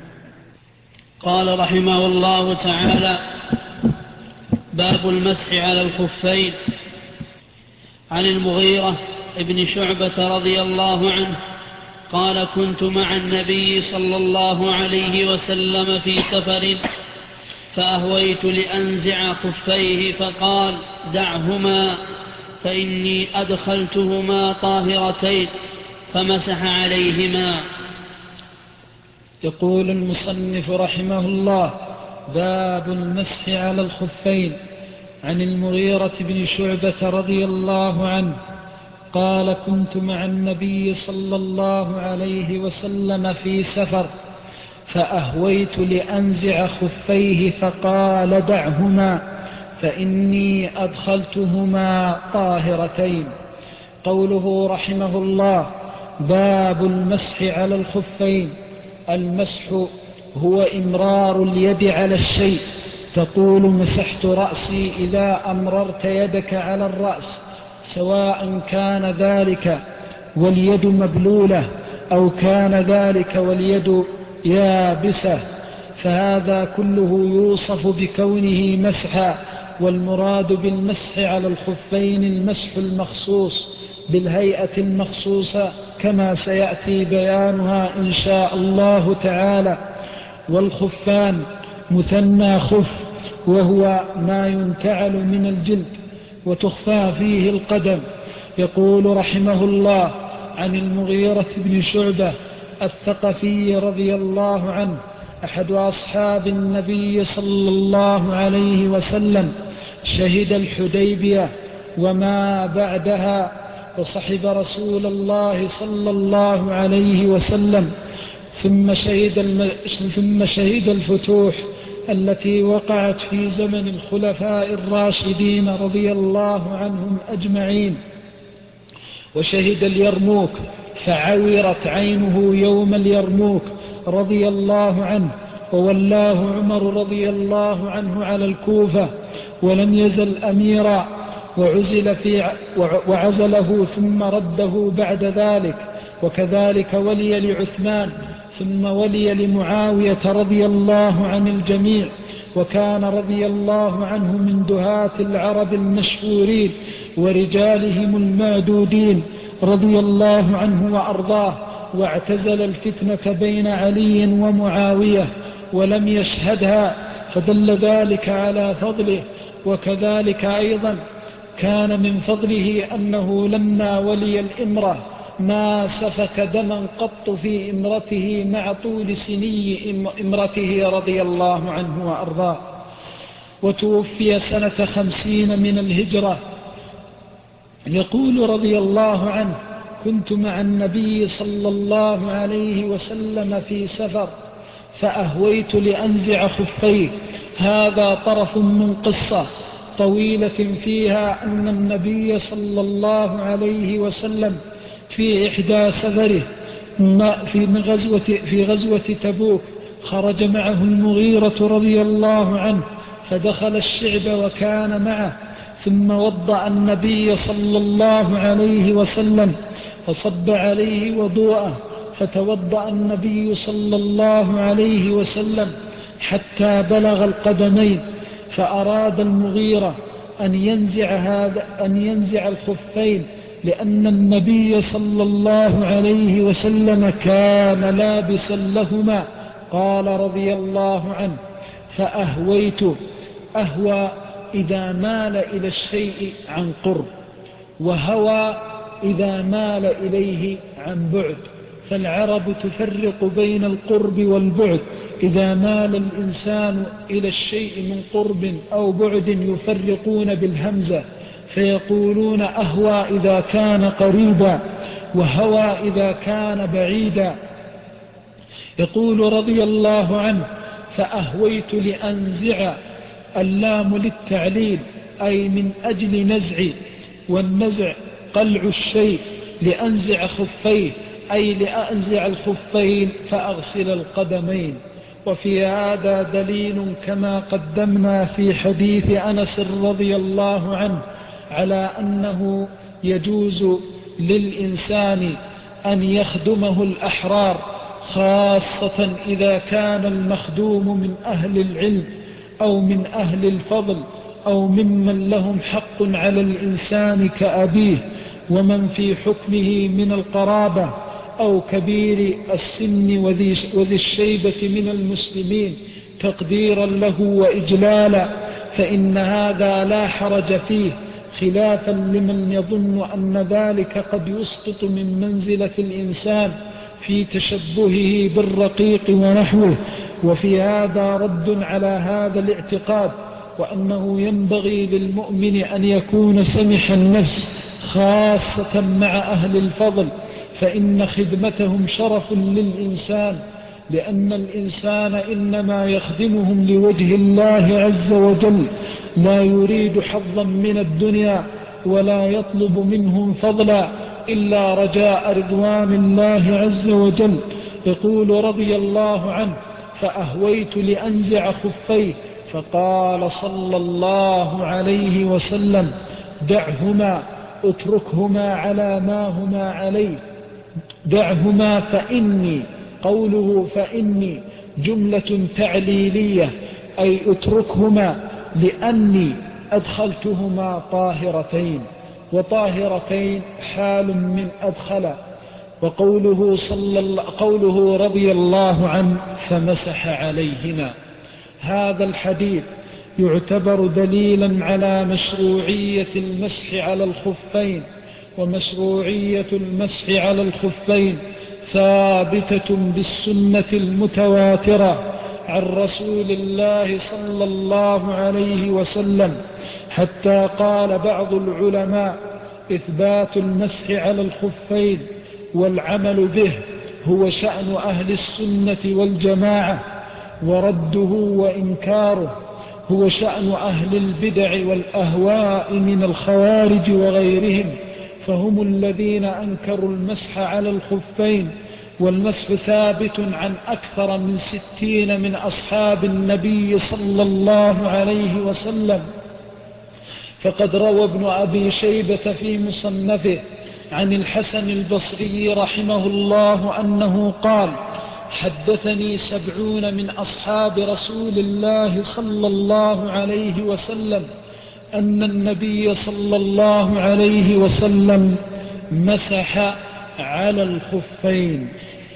قال رحمه الله تعالى: باب المسح على الخفين. عن المغيرة ابن شعبة رضي الله عنه قال: كنت مع النبي صلى الله عليه وسلم في سفر فأهويت لأنزع خفيه فقال: دعهما فإني أدخلتهما طاهرتين، فمسح عليهما. يقول المصنف رحمه الله: باب المسح على الخفين. عن المغيرة بن شعبة رضي الله عنه قال: كنت مع النبي صلى الله عليه وسلم في سفر فأهويت لأنزع خفيه فقال: دعهما فإني أدخلتهما طاهرتين. قوله رحمه الله: باب المسح على الخفين. المسح هو إمرار اليد على الشيء، تقول مسحت رأسي إذا أمررت يدك على الرأس، سواء كان ذلك واليد مبلولة أو كان ذلك واليد يابسة، فهذا كله يوصف بكونه مسحا. والمراد بالمسح على الخفين المسح المخصوص بالهيئة المخصوصة كما سيأتي بيانها إن شاء الله تعالى. والخفان مثنى خف، وهو ما ينتعل من الجلد وتخفى فيه القدم. يقول رحمه الله: عن المغيرة بن شعبة الثقفي رضي الله عنه، أحد أصحاب النبي صلى الله عليه وسلم، شهد الحديبية وما بعدها، وصحب رسول الله صلى الله عليه وسلم، ثم شهد, الم... ثم شهد الفتوح التي وقعت في زمن الخلفاء الراشدين رضي الله عنهم أجمعين، وشهد اليرموك فعورت عينه يوم اليرموك رضي الله عنه، وولاه عمر رضي الله عنه على الكوفة ولم يزل أميرا، وعزل في وعزله ثم رده بعد ذلك، وكذلك ولي لعثمان ثم ولي لمعاوية رضي الله عن الجميع، وكان رضي الله عنه من دهاة العرب المشهورين ورجالهم المعدودين رضي الله عنه وأرضاه، واعتزل الفتنة بين علي ومعاوية ولم يشهدها، فدل ذلك على فضله. وكذلك أيضا كان من فضله أنه لما ولي الإمرة ما سفك دما قط في إمرته مع طول سني إمرته رضي الله عنه وأرضاه. وتوفي سنة خمسين من الهجرة. يقول رضي الله عنه: كنت مع النبي صلى الله عليه وسلم في سفر فأهويت لأنزع خفيه. هذا طرف من قصة طويلة فيها أن النبي صلى الله عليه وسلم في إحدى سفره في غزوة, في غزوة تبوك خرج معه المغيرة رضي الله عنه فدخل الشعب وكان معه، ثم وضأ النبي صلى الله عليه وسلم فصب عليه وضوءه، فتوضأ النبي صلى الله عليه وسلم حتى بلغ القدمين، فأراد المغيرة أن ينزع, هذا أن ينزع الخفين، لأن النبي صلى الله عليه وسلم كان لابسا لهما. قال رضي الله عنه: فأهويت. أهوى إذا مال إلى الشيء عن قرب، وهوى إذا مال إليه عن بعد، فالعرب تفرق بين القرب والبعد. إذا مال الإنسان إلى الشيء من قرب أو بعد يفرقون بالهمزة فيقولون أهوى إذا كان قريبا، وهوى إذا كان بعيدا. يقول رضي الله عنه: فأهويت لأنزع. اللام للتعليل أي من أجل نزع، والنزع قلع الشيء. لأنزع خفيه أي لأنزع الخفين فأغسل القدمين. وفي هذا دليل كما قدمنا في حديث أنس رضي الله عنه على أنه يجوز للإنسان أن يخدمه الأحرار، خاصة إذا كان المخدوم من أهل العلم أو من أهل الفضل أو ممن لهم حق على الإنسان كأبيه ومن في حكمه من القرابة أو كبير السن وذي الشيبة من المسلمين تقديرا له وإجلالا، فإن هذا لا حرج فيه، خلافا لمن يظن أن ذلك قد يسقط من منزلة الإنسان في تشبهه بالرقيق ونحوه. وفي هذا رد على هذا الاعتقاد، وأنه ينبغي للمؤمن أن يكون سمح النفس خاصة مع أهل الفضل، فإن خدمتهم شرف للإنسان، لأن الإنسان إنما يخدمهم لوجه الله عز وجل، لا يريد حظا من الدنيا ولا يطلب منهم فضلا إلا رجاء رضوان الله عز وجل. يقول رضي الله عنه: فأهويت لأنزع خفيه، فقال صلى الله عليه وسلم: دعهما، اتركهما على ما هما عليه. دعهما فإني، قوله فإني جملة تعليلية، أي اتركهما لأني أدخلتهما طاهرتين، وطاهرتين حال من أدخل. وقوله صلى الله قوله رضي الله عنه: فمسح عليهما. هذا الحديث يعتبر دليلا على مشروعية المسح على الخفين، ومشروعية المسح على الخفين ثابتة بالسنة المتواترة عن رسول الله صلى الله عليه وسلم، حتى قال بعض العلماء: إثبات المسح على الخفين والعمل به هو شأن أهل السنة والجماعة، ورده وإنكاره هو شأن أهل البدع والأهواء من الخوارج وغيرهم، فهم الذين أنكروا المسح على الخفين والمسح ثابت عن أكثر من ستين من أصحاب النبي صلى الله عليه وسلم. فقد روى ابن أبي شيبة في مصنفه عن الحسن البصري رحمه الله أنه قال: حدثني سبعون من أصحاب رسول الله صلى الله عليه وسلم أن النبي صلى الله عليه وسلم مسح على الخفين.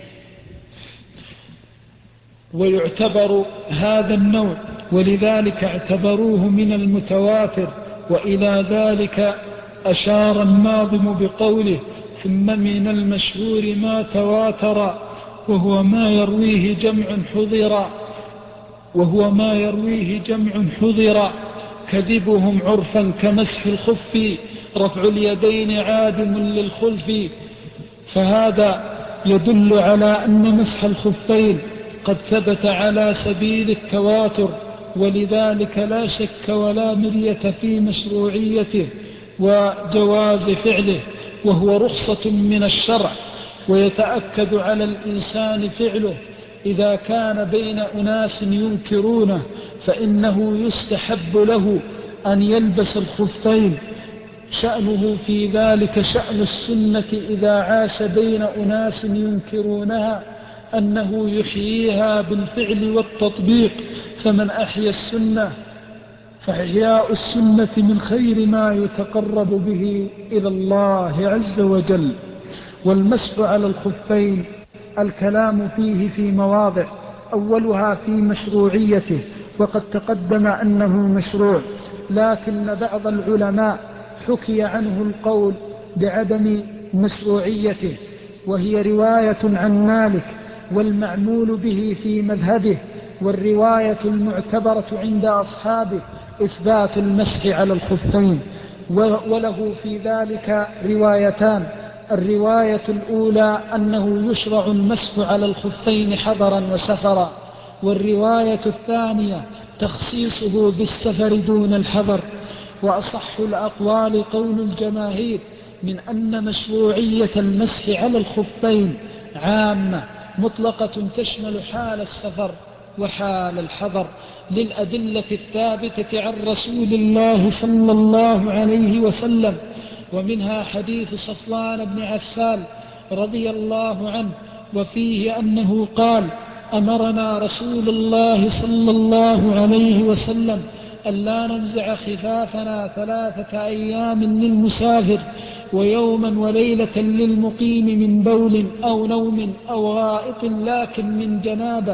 ويعتبر هذا النوع، ولذلك اعتبروه من المتواتر، وإلى ذلك أشار الناظم بقوله: ثم من المشهور ما تواتر وهو ما يرويه جمع حضر وهو ما يرويه جمع حضر كذبهم عرفا كمسح الخف رفع اليدين عادم للخلف. فهذا يدل على أن مسح الخفين قد ثبت على سبيل التواتر، ولذلك لا شك ولا مرية في مشروعيته وجواز فعله، وهو رخصة من الشرع، ويتأكد على الإنسان فعله إذا كان بين أناس ينكرونه، فإنه يستحب له أن يلبس الخفين. شأنه في ذلك شأن السنة إذا عاش بين أناس ينكرونها أنه يحييها بالفعل والتطبيق. فمن أحيا السنة فإحياء السنة من خير ما يتقرب به إلى الله عز وجل. والمسح على الخفين الكلام فيه في مواضع، أولها في مشروعيته، وقد تقدم أنه مشروع، لكن بعض العلماء حكي عنه القول بعدم مشروعيته، وهي رواية عن مالك والمعمول به في مذهبه، والرواية المعتبرة عند أصحابه إثبات المسح على الخفين. وله في ذلك روايتان: الرواية الأولى أنه يشرع المسح على الخفين حضرا وسفرا، والرواية الثانية تخصيصه بالسفر دون الحضر. وأصح الأقوال قول الجماهير من أن مشروعية المسح على الخفين عامة مطلقة تشمل حال السفر وحال الحضر، للأدلة الثابتة عن رسول الله صلى الله عليه وسلم، ومنها حديث صفوان بن عسال رضي الله عنه، وفيه أنه قال: أمرنا رسول الله صلى الله عليه وسلم ألا ننزع خفافنا ثلاثة أيام للمسافر ويوما وليلة للمقيم من بول أو نوم أو غائط لكن من جنابه،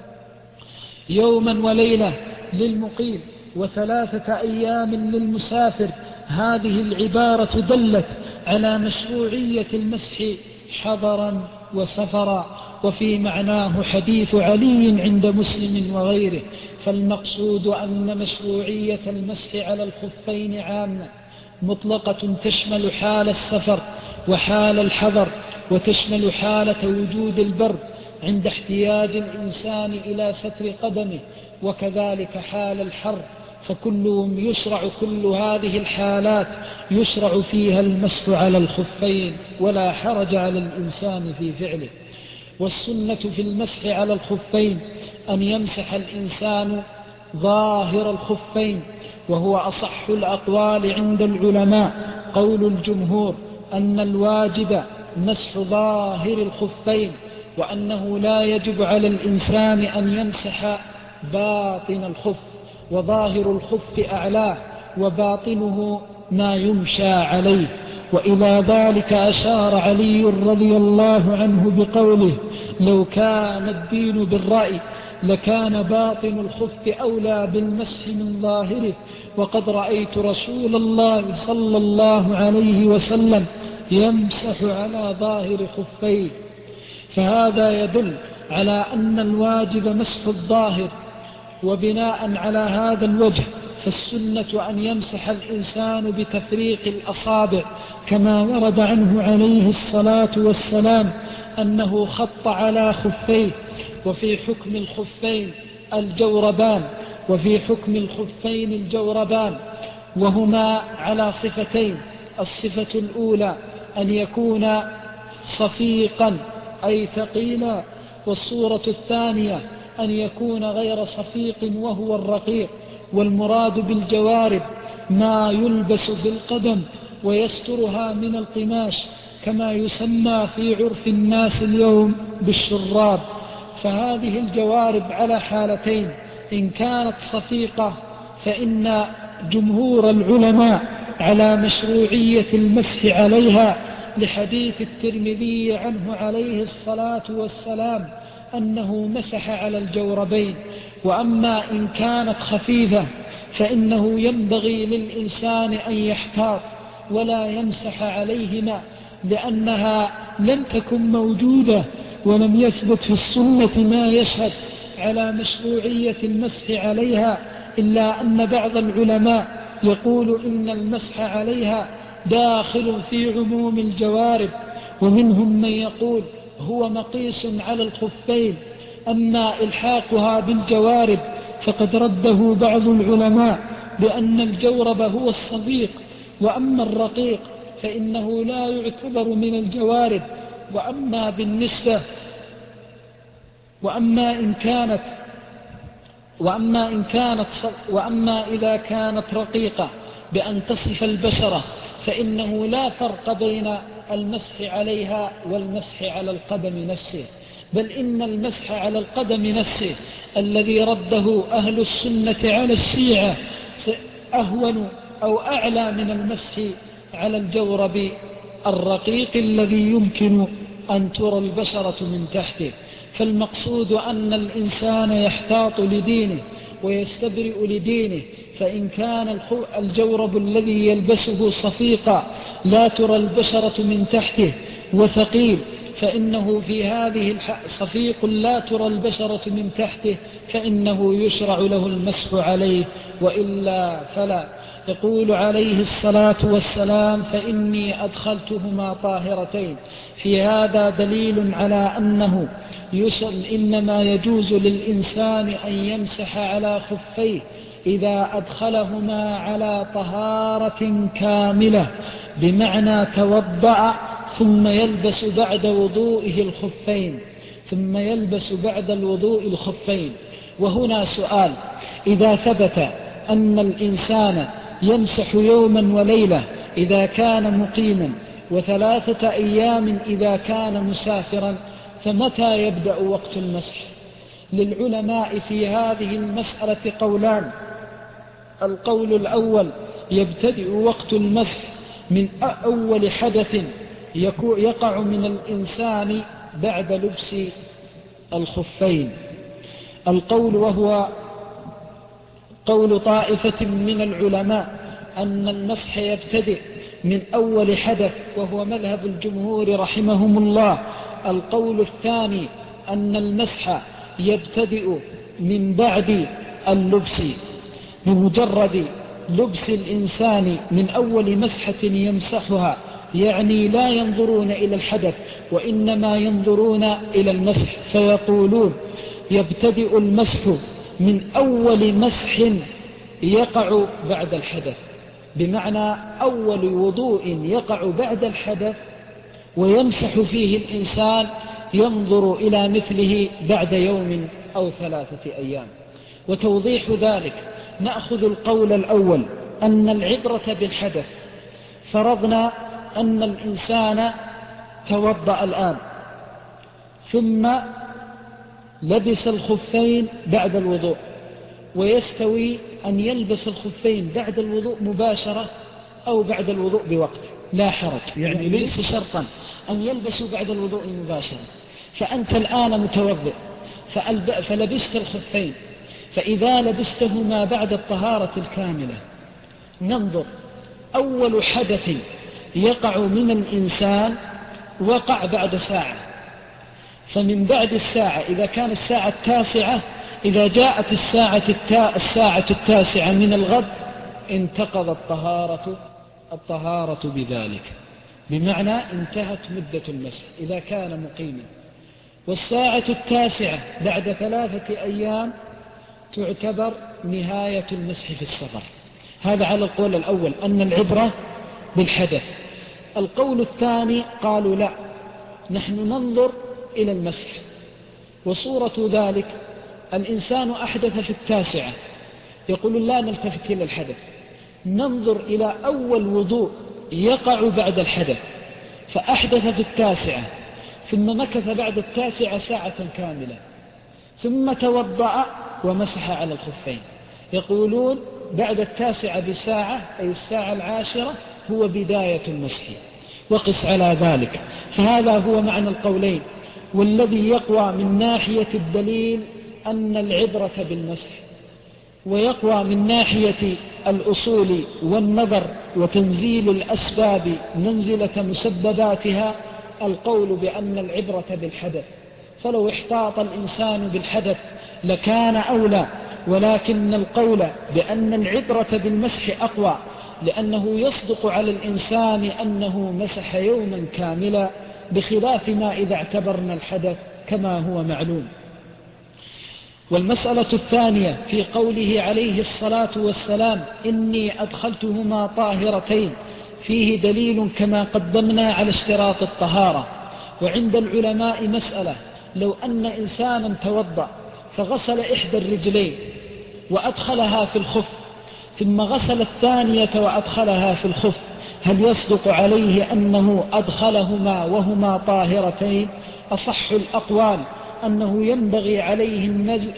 يوما وليلة للمقيم وثلاثة أيام للمسافر. هذه العبارة دلت على مشروعية المسح حضرا وسفرا، وفي معناه حديث علي عند مسلم وغيره. فالمقصود أن مشروعية المسح على الخفين عامة مطلقة تشمل حال السفر وحال الحضر، وتشمل حالة وجود البرد عند احتياج الإنسان إلى ستر قدمه، وكذلك حال الحر، فكلهم يشرع كل هذه الحالات يشرع فيها المسح على الخفين، ولا حرج على الإنسان في فعله. والسنة في المسح على الخفين أن يمسح الإنسان ظاهر الخفين، وهو أصح الأقوال عند العلماء. قول الجمهور أن الواجب مسح ظاهر الخفين، وأنه لا يجب على الإنسان أن يمسح باطن الخف، وظاهر الخف أعلاه وباطنه ما يمشى عليه. وإلى ذلك أشار علي رضي الله عنه بقوله: لو كان الدين بالرأي لكان باطن الخف أولى بالمسح من ظاهره، وقد رأيت رسول الله صلى الله عليه وسلم يمسح على ظاهر خفيه. فهذا يدل على أن الواجب مسح الظاهر. وبناء على هذا الوجه فالسنة أن يمسح الإنسان بتفريق الأصابع، كما ورد عنه عليه الصلاة والسلام أنه خط على خفيه. وفي حكم الخفين الجوربان وفي حكم الخفين الجوربان وهما على صفتين: الصفة الأولى أن يكون صفيقا أي ثقيلا. والصورة الثانية أن يكون غير صفيق وهو الرقيق. والمراد بالجوارب ما يلبس بالقدم ويسترها من القماش، كما يسمى في عرف الناس اليوم بالشراب. فهذه الجوارب على حالتين: إن كانت صفيقة فإن جمهور العلماء على مشروعية المسح عليها لحديث الترمذي عنه عليه الصلاة والسلام أنه مسح على الجوربين. وأما إن كانت خفيفة فإنه ينبغي للإنسان أن يحتاط ولا يمسح عليهما، لأنها لم تكن موجودة ولم يثبت في السنة ما يشهد على مشروعية المسح عليها، إلا أن بعض العلماء يقول إن المسح عليها داخل في عموم الجوارب، ومنهم من يقول هو مقيس على الخفين. أما إلحاقها بالجوارب فقد رده بعض العلماء بأن الجورب هو الصديق، وأما الرقيق فإنه لا يعتبر من الجوارب. وأما بالنسبة وأما إن كانت وأما إن كانت وأما إذا كانت رقيقة بأن تصف البشرة فإنه لا فرق بين المسح عليها والمسح على القدم نفسه، بل إن المسح على القدم نفسه الذي رده أهل السنة على الشيعة أهون أو أعلى من المسح على الجورب الرقيق الذي يمكن أن ترى البشرة من تحته. فالمقصود أن الإنسان يحتاط لدينه ويستبرئ لدينه، فإن كان الجورب الذي يلبسه صفيقا لا ترى البشرة من تحته وثقيل فإنه في هذه صفيق لا ترى البشرة من تحته فإنه يشرع له المسح عليه، وإلا فلا. يقول عليه الصلاة والسلام: فإني أدخلتهما طاهرتين. في هذا دليل على أنه إنما يجوز للإنسان أن يمسح على خفيه إذا أدخلهما على طهارة كاملة، بمعنى توضأ ثم يلبس بعد وضوئه الخفين ثم يلبس بعد الوضوء الخفين. وهنا سؤال: إذا ثبت أن الإنسان يمسح يوما وليلة إذا كان مقيما وثلاثة أيام إذا كان مسافرا، فمتى يبدأ وقت المسح؟ للعلماء في هذه المسألة قولان. القول الأول: يبتدئ وقت المسح من أول حدث يقع من الإنسان بعد لبس الخفين. القول وهو قول طائفة من العلماء أن المسح يبتدئ من أول حدث، وهو مذهب الجمهور رحمهم الله. القول الثاني أن المسح يبتدئ من بعد اللبس، بمجرد لبس الإنسان من أول مسحة يمسحها، يعني لا ينظرون إلى الحدث وإنما ينظرون إلى المسح، فيقولون يبتدئ المسح من أول مسح يقع بعد الحدث، بمعنى أول وضوء يقع بعد الحدث ويمسح فيه الإنسان ينظر إلى مثله بعد يوم أو ثلاثة أيام. وتوضيح ذلك: نأخذ القول الأول أن العبرة بالحدث. فرضنا أن الإنسان توضأ الآن ثم لبس الخفين بعد الوضوء، ويستوي أن يلبس الخفين بعد الوضوء مباشرة أو بعد الوضوء بوقت، لا حرج، يعني ليس شرطا أن يلبسوا بعد الوضوء مباشرة. فأنت الآن متوضئ فلبست الخفين، فإذا لبستهما بعد الطهارة الكاملة ننظر أول حدث يقع من الإنسان وقع بعد ساعة، فمن بعد الساعة إذا كان الساعة التاسعة، إذا جاءت الساعة, التا الساعة التاسعة من الغد انتقضت الطهارة الطهارة بذلك، بمعنى انتهت مدة المسح إذا كان مقيما. والساعة التاسعة بعد ثلاثة أيام تعتبر نهاية المسح في السفر. هذا على القول الأول أن العبرة بالحدث. القول الثاني قالوا لا، نحن ننظر إلى المسح. وصورة ذلك الإنسان أحدث في التاسعة، يقول لا نلتفت إلى الحدث، ننظر إلى أول وضوء يقع بعد الحدث، فأحدث في التاسعة ثم مكث بعد التاسعة ساعة كاملة ثم توضأ ومسح على الخفين، يقولون بعد التاسعة بساعة أي الساعة العاشرة هو بداية المسح. وقس على ذلك، فهذا هو معنى القولين. والذي يقوى من ناحية الدليل أن العبرة بالمسح، ويقوى من ناحية الأصول والنظر وتنزيل الأسباب منزلة مسبباتها القول بأن العبرة بالحدث. فلو احتاط الإنسان بالحدث لكان أولى، ولكن القول بأن العبرة بالمسح أقوى، لأنه يصدق على الإنسان أنه مسح يوما كاملا، بخلاف ما إذا اعتبرنا الحدث كما هو معلوم. والمسألة الثانية في قوله عليه الصلاة والسلام إني أدخلتهما طاهرتين، فيه دليل كما قدمنا على اشتراط الطهارة. وعند العلماء مسألة، لو أن إنسانا توضأ فغسل إحدى الرجلين وأدخلها في الخف ثم غسل الثانية وأدخلها في الخف، هل يصدق عليه أنه أدخلهما وهما طاهرتين؟ أصح الأقوال أنه ينبغي عليه النزع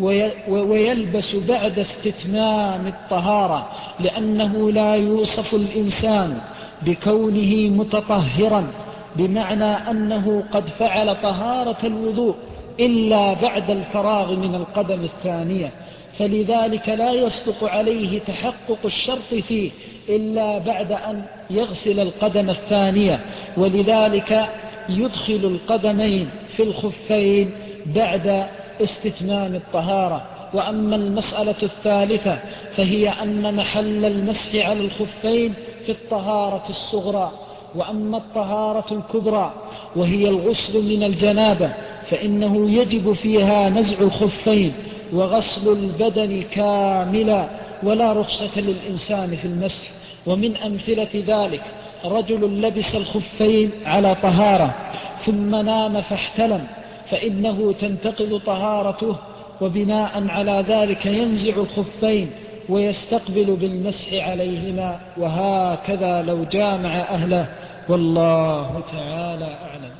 ويلبس بعد استتمام الطهارة، لأنه لا يوصف الإنسان بكونه متطهرا بمعنى أنه قد فعل طهارة الوضوء إلا بعد الفراغ من القدم الثانية، فلذلك لا يصدق عليه تحقق الشرط فيه إلا بعد أن يغسل القدم الثانية، ولذلك يدخل القدمين في الخفين بعد استتمام الطهارة. وأما المسألة الثالثة فهي أن محل المسح على الخفين في الطهارة الصغرى. وأما الطهارة الكبرى وهي الغسل من الجنابة فإنه يجب فيها نزع الخفين وغسل البدن كاملا، ولا رخصة للإنسان في المسح. ومن أمثلة ذلك رجل لبس الخفين على طهارة ثم نام فاحتلم، فإنه تنتقض طهارته، وبناء على ذلك ينزع الخفين ويستقبل بالمسح عليهما، وهكذا لو جامع أهله، والله تعالى أعلم.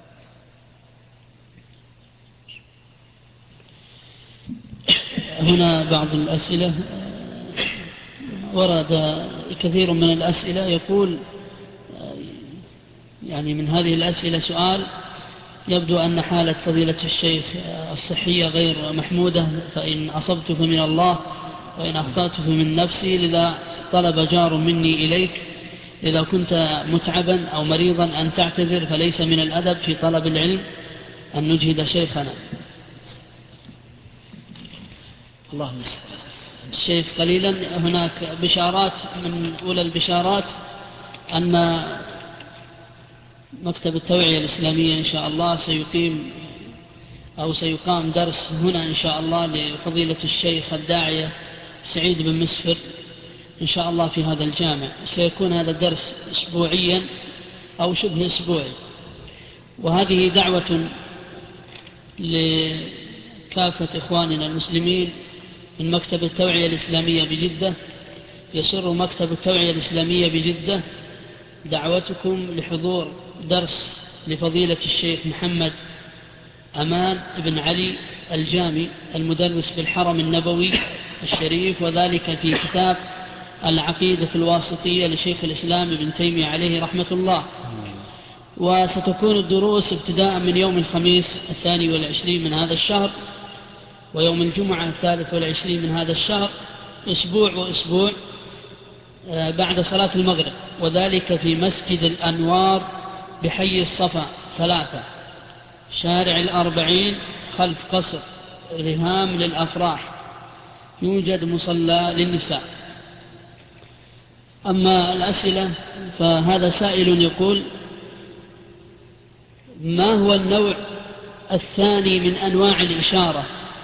هنا بعض الأسئلة ورد كثير من الأسئلة، يقول يعني من هذه الأسئلة سؤال: يبدو أن حالة فضيلة الشيخ الصحية غير محمودة، فإن أصبت فمن الله وإن أخطأت فمن نفسي، لذا طلب جار مني إليك إذا كنت متعبا أو مريضا أن تعتذر، فليس من الأدب في طلب العلم أن نجهد شيخنا. الله يسلمك. الشيخ قليلا هناك بشارات، من أولى البشارات أن مكتب التوعية الإسلامية إن شاء الله سيقيم أو سيقام درس هنا إن شاء الله لفضيلة الشيخ الداعية سعيد بن مسفر إن شاء الله في هذا الجامع. سيكون هذا الدرس أسبوعيا أو شبه أسبوعي، وهذه دعوة لكافة إخواننا المسلمين من مكتب التوعية الإسلامية بجدة. يسر مكتب التوعية الإسلامية بجدة دعوتكم لحضور درس لفضيلة الشيخ محمد أمان بن علي الجامي المدرس بالحرم النبوي الشريف، وذلك في كتاب العقيدة الواسطية لشيخ الإسلام ابن تيمية عليه رحمة الله. وستكون الدروس ابتداء من يوم الخميس الثاني والعشرين من هذا الشهر، ويوم الجمعة الثالث والعشرين من هذا الشهر، أسبوع وأسبوع بعد صلاة المغرب، وذلك في مسجد الأنوار بحي الصفا ثلاثة، شارع الأربعين خلف قصر رهام للأفراح. يوجد مصلى للنساء. أما الأسئلة فهذا سائل يقول: ما هو النوع الثاني من أنواع الإشارة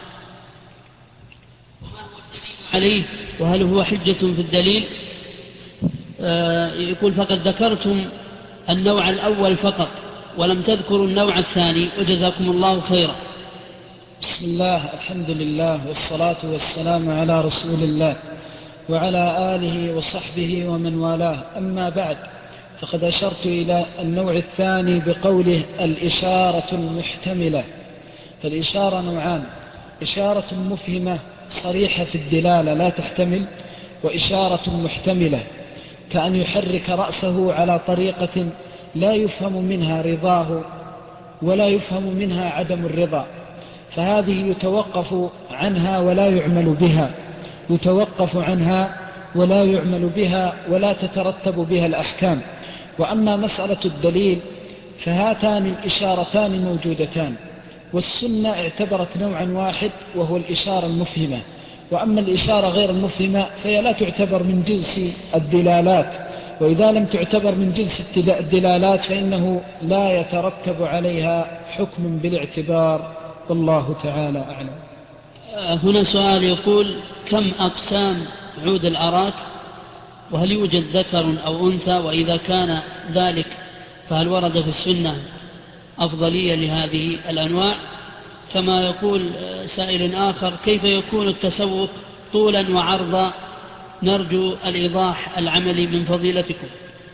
عليه، وهل هو حجة في الدليل؟ آه يقول: فقد ذكرتم النوع الأول فقط ولم تذكروا النوع الثاني، وجزاكم الله خيرا. بسم الله، الحمد لله، والصلاة والسلام على رسول الله وعلى آله وصحبه ومن والاه. أما بعد، فقد أشرت إلى النوع الثاني بقوله الإشارة المحتملة. فالإشارة نوعان: إشارة مفهمة صريحة في الدلالة لا تحتمل، وإشارة محتملة كأن يحرك رأسه على طريقة لا يفهم منها رضاه ولا يفهم منها عدم الرضا، فهذه يتوقف عنها ولا يعمل بها يتوقف عنها ولا يعمل بها ولا تترتب بها الأحكام. وأما مسألة الدليل فهاتان الإشارتان موجودتان، والسنة اعتبرت نوعا واحد وهو الإشارة المفهمة، وأما الإشارة غير المفهمة فهي لا تعتبر من جنس الدلالات، وإذا لم تعتبر من جنس الدلالات فإنه لا يترتب عليها حكم بالاعتبار، والله تعالى أعلم. هنا سؤال يقول: كم أقسام عود الأراك؟ وهل يوجد ذكر أو أنثى؟ وإذا كان ذلك فهل ورد في السنة أفضلية لهذه الأنواع؟ كما يقول سائل آخر: كيف يكون التسوق طولا وعرضا؟ نرجو الإيضاح العملي من فضيلتكم.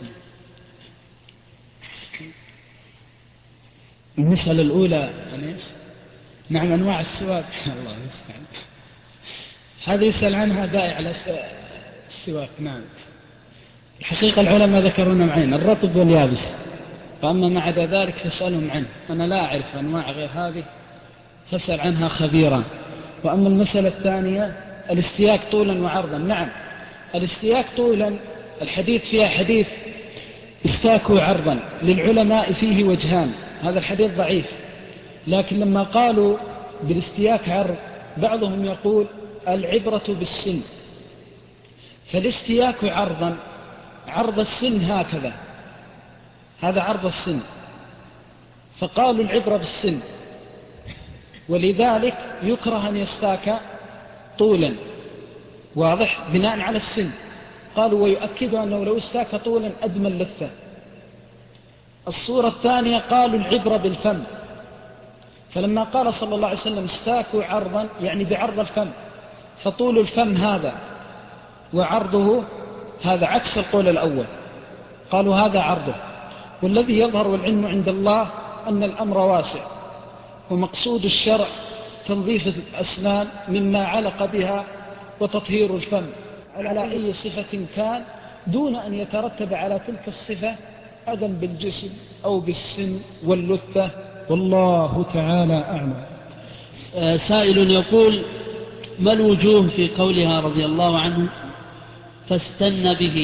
المسألة الأولى نعم أنواع السواك الله يستعان، هذا يسأل عنها بائع على السواك. نعم، الحقيقة العلماء ذكروا نوعين: الرطب واليابس، فأما ما عدا ذلك فاسألهم عنه، أنا لا أعرف أنواع غير هذه فاسأل عنها خبيرا. وأما المسألة الثانية الاستياك طولا وعرضا، نعم الاستياك طولا الحديث فيها حديث استاكوا عرضا، للعلماء فيه وجهان، هذا الحديث ضعيف، لكن لما قالوا بالاستياك عرض بعضهم يقول العبرة بالسن، فالاستياك عرضا عرض السن هكذا، هذا عرض السن، فقالوا العبرة بالسن، ولذلك يكره أن يستاك طولا، واضح، بناء على السن. قالوا ويؤكدوا أنه لو استاك طولا أدمى اللثة. الصورة الثانية قالوا العبرة بالفم، فلما قال صلى الله عليه وسلم استاكوا عرضا يعني بعرض الفم، فطول الفم هذا وعرضه هذا عكس القول الأول، قالوا هذا عرضه. والذي يظهر والعلم عند الله أن الأمر واسع، ومقصود الشرع تنظيف الأسنان مما علق بها وتطهير الفم على أي صفة كان، دون أن يترتب على تلك الصفة أذى بالجسم أو بالسن واللثة، والله تعالى أعلم. سائل يقول: ما الوجوه في قولها رضي الله عنه فاستن به؟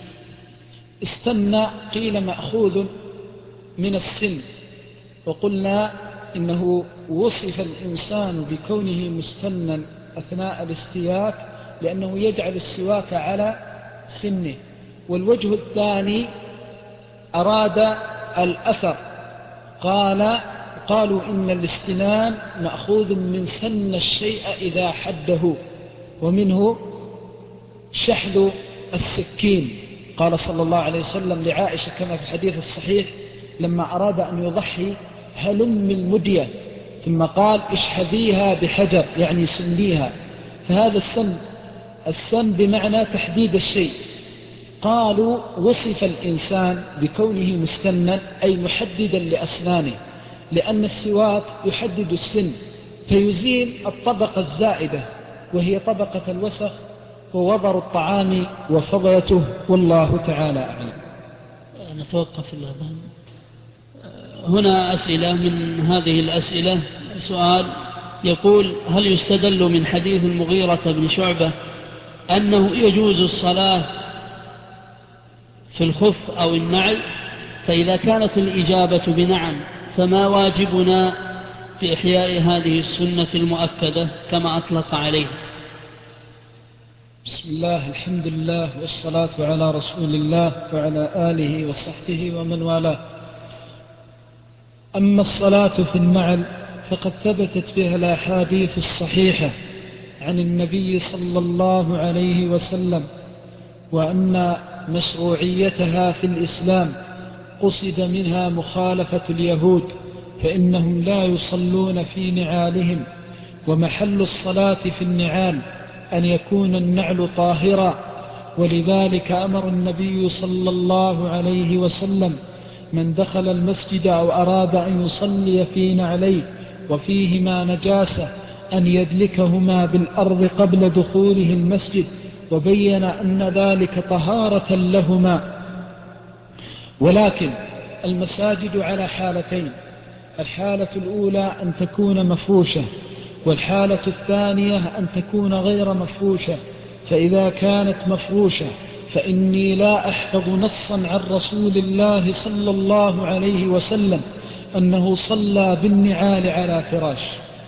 استن قيل مأخوذ من السن، وقلنا إنه وصف الإنسان بكونه مستنا أثناء الاستياك لأنه يجعل السواك على سنه. والوجه الثاني أراد الأثر، قال قالوا إن الاستنان مأخوذ من سن الشيء إذا حده، ومنه شحذ السكين. قال صلى الله عليه وسلم لعائشة كما في الحديث الصحيح لما أراد أن يضحي: هلم المدية، ثم قال اشحذيها بحجر يعني سنيها، فهذا السن السن بمعنى تحديد الشيء. قالوا وصف الإنسان بكونه مستنا أي محددا لأسنانه، لأن السواك يحدد السن فيزيل الطبقة الزائدة وهي طبقة الوسخ ووضر الطعام وفضلته، والله تعالى أعلم. نتوقف الأذان. هنا أسئلة من هذه الأسئلة. سؤال يقول: هل يستدل من حديث المغيرة بن شعبة أنه يجوز الصلاة في الخف أو النعل؟ فإذا كانت الإجابة بنعم فما واجبنا في إحياء هذه السنة المؤكدة كما أطلق عليه؟ بسم الله، الحمد لله، والصلاة على رسول الله وعلى آله وصحبه ومن والاه. أما الصلاة في النعل فقد ثبتت بها الأحاديث الصحيحة عن النبي صلى الله عليه وسلم، وأن مشروعيتها في الإسلام قصد منها مخالفة اليهود، فإنهم لا يصلون في نعالهم، ومحل الصلاة في النعال أن يكون النعل طاهرا، ولذلك أمر النبي صلى الله عليه وسلم من دخل المسجد أو أراد أن يصلي في نعليه وفيهما نجاسة أن يدلكهما بالأرض قبل دخوله المسجد، وبين أن ذلك طهارة لهما. ولكن المساجد على حالتين: الحالة الأولى أن تكون مفروشة، والحالة الثانية أن تكون غير مفروشة. فإذا كانت مفروشة فإني لا أحفظ نصا عن رسول الله صلى الله عليه وسلم أنه صلى بالنعال على فراش،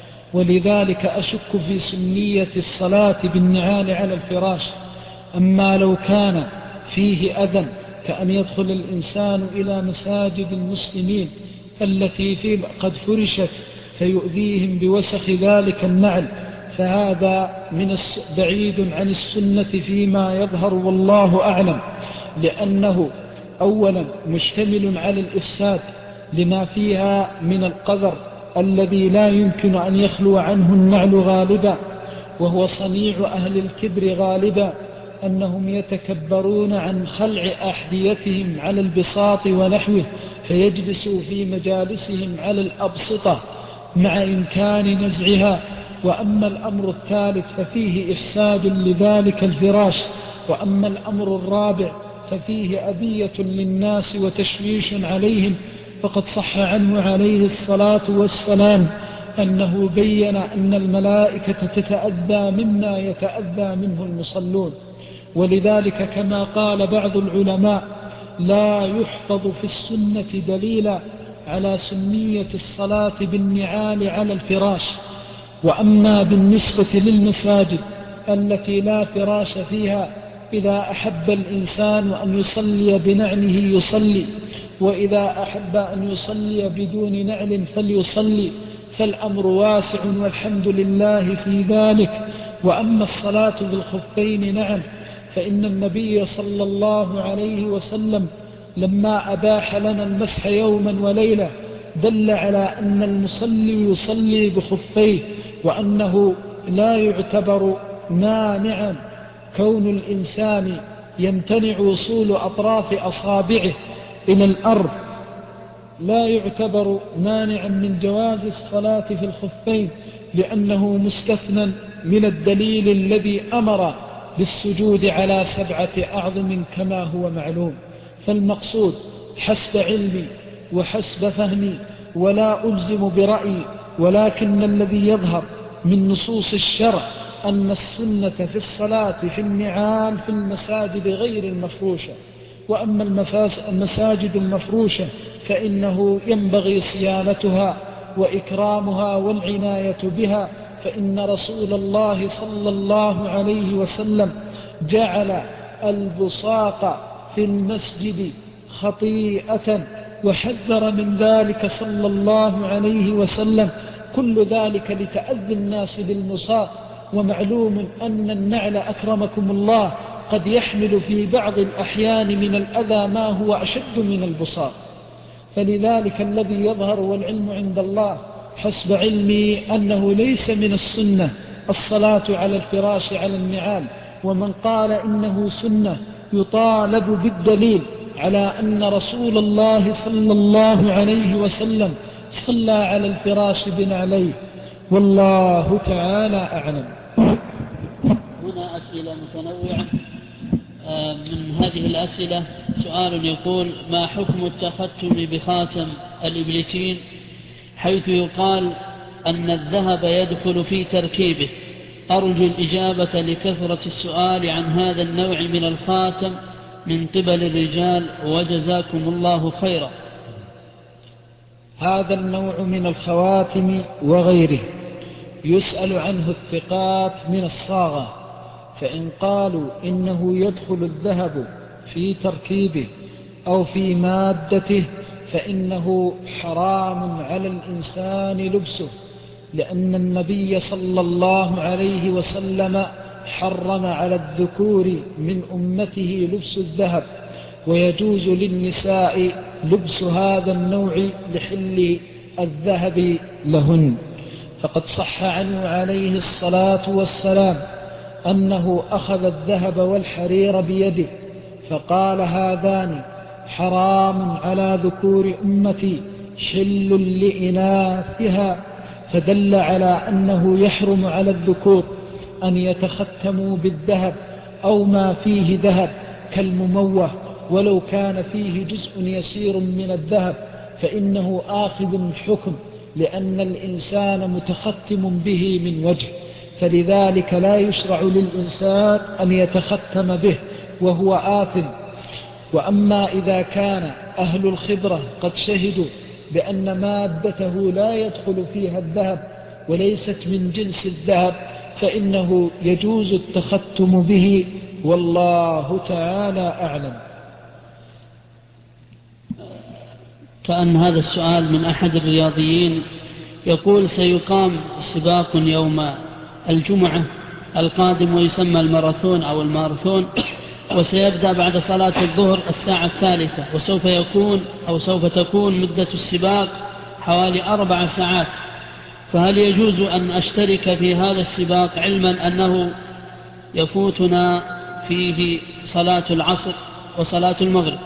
ولذلك أشك في سنية الصلاة بالنعال على الفراش. أما لو كان فيه أذى كأن يدخل الإنسان إلى مساجد المسلمين التي فيه قد فرشت فيؤذيهم بوسخ ذلك النعل، فهذا من بعيد عن السنة فيما يظهر والله أعلم، لأنه أولا مشتمل على الإفساد لما فيها من القذر الذي لا يمكن أن يخلو عنه النعل غالبا، وهو صنيع أهل الكبر غالبا، أنهم يتكبرون عن خلع أحذيتهم على البساط ونحوه، فيجلسوا في مجالسهم على الأبسطة مع إمكان نزعها. وأما الأمر الثالث ففيه إفساد لذلك الفراش. وأما الأمر الرابع ففيه أذية للناس وتشويش عليهم، فقد صح عنه عليه الصلاة والسلام أنه بين أن الملائكة تتأذى مما يتأذى منه المصلون. ولذلك كما قال بعض العلماء: لا يحفظ في السنة دليلا على سنية الصلاة بالنعال على الفراش. وأما بالنسبة للمساجد التي لا فراش فيها، إذا أحب الإنسان أن يصلي بنعله يصلي، وإذا أحب أن يصلي بدون نعل فليصلي، فالأمر واسع والحمد لله في ذلك. وأما الصلاة بالخفين نعم، فإن النبي صلى الله عليه وسلم لما أباح لنا المسح يوما وليلة دل على أن المصلي يصلي بخفيه، وأنه لا يعتبر مانعا كون الإنسان يمتنع وصول أطراف أصابعه إلى الأرض، لا يعتبر مانعا من جواز الصلاة في الخفين، لأنه مستثنى من الدليل الذي أمر بالسجود على سبعة أعظم كما هو معلوم. فالمقصود حسب علمي وحسب فهمي، ولا ألزم برأيي، ولكن الذي يظهر من نصوص الشرع أن السنة في الصلاة في النعال في المساجد غير المفروشة. وأما المساجد المفروشة فإنه ينبغي صيانتها وإكرامها والعناية بها، فإن رسول الله صلى الله عليه وسلم جعل البصاق في المسجد خطيئة وحذر من ذلك صلى الله عليه وسلم، كل ذلك لتأذي الناس بالبصاق. ومعلوم أن النعل أكرمكم الله قد يحمل في بعض الأحيان من الأذى ما هو أشد من البصاق، فلذلك الذي يظهر والعلم عند الله حسب علمي أنه ليس من السنة الصلاة على الفراش على النعال. ومن قال إنه سنة يطالب بالدليل على أن رسول الله صلى الله عليه وسلم صلى على الفراش بنعليه، والله تعالى أعلم. هنا أسئلة متنوعة. من هذه الأسئلة سؤال يقول: ما حكم التختم بخاتم الإبليتين، حيث يقال أن الذهب يدخل في تركيبه؟ أرجو الإجابة لكثرة السؤال عن هذا النوع من الخاتم من قبل الرجال، وجزاكم الله خيرا. هذا النوع من الخواتم وغيره يسأل عنه الثقات من الصاغة، فإن قالوا إنه يدخل الذهب في تركيبه أو في مادته فإنه حرام على الإنسان لبسه، لأن النبي صلى الله عليه وسلم حرم على الذكور من أمته لبس الذهب، ويجوز للنساء لبس هذا النوع لحل الذهب لهن. فقد صح عنه عليه الصلاة والسلام أنه أخذ الذهب والحرير بيده فقال هذان حرام على ذكور أمتي حل لإناثها، فدل على أنه يحرم على الذكور أن يتختموا بالذهب أو ما فيه ذهب كالمموه، ولو كان فيه جزء يسير من الذهب فإنه آخذ الحكم، لأن الإنسان متختم به من وجه، فلذلك لا يشرع للإنسان أن يتختم به وهو آثم. وأما إذا كان أهل الخبرة قد شهدوا بأن مادته لا يدخل فيها الذهب وليست من جنس الذهب فإنه يجوز التختم به، والله تعالى أعلم. كأن هذا السؤال من أحد الرياضيين يقول: سيقام سباق يوم الجمعة القادم ويسمى الماراثون أو الماراثون، وسيبدأ بعد صلاة الظهر الساعة الثالثة، وسوف يكون أو سوف تكون مدة السباق حوالي أربع ساعات، فهل يجوز أن أشترك في هذا السباق علما أنه يفوتنا فيه صلاة العصر وصلاة المغرب؟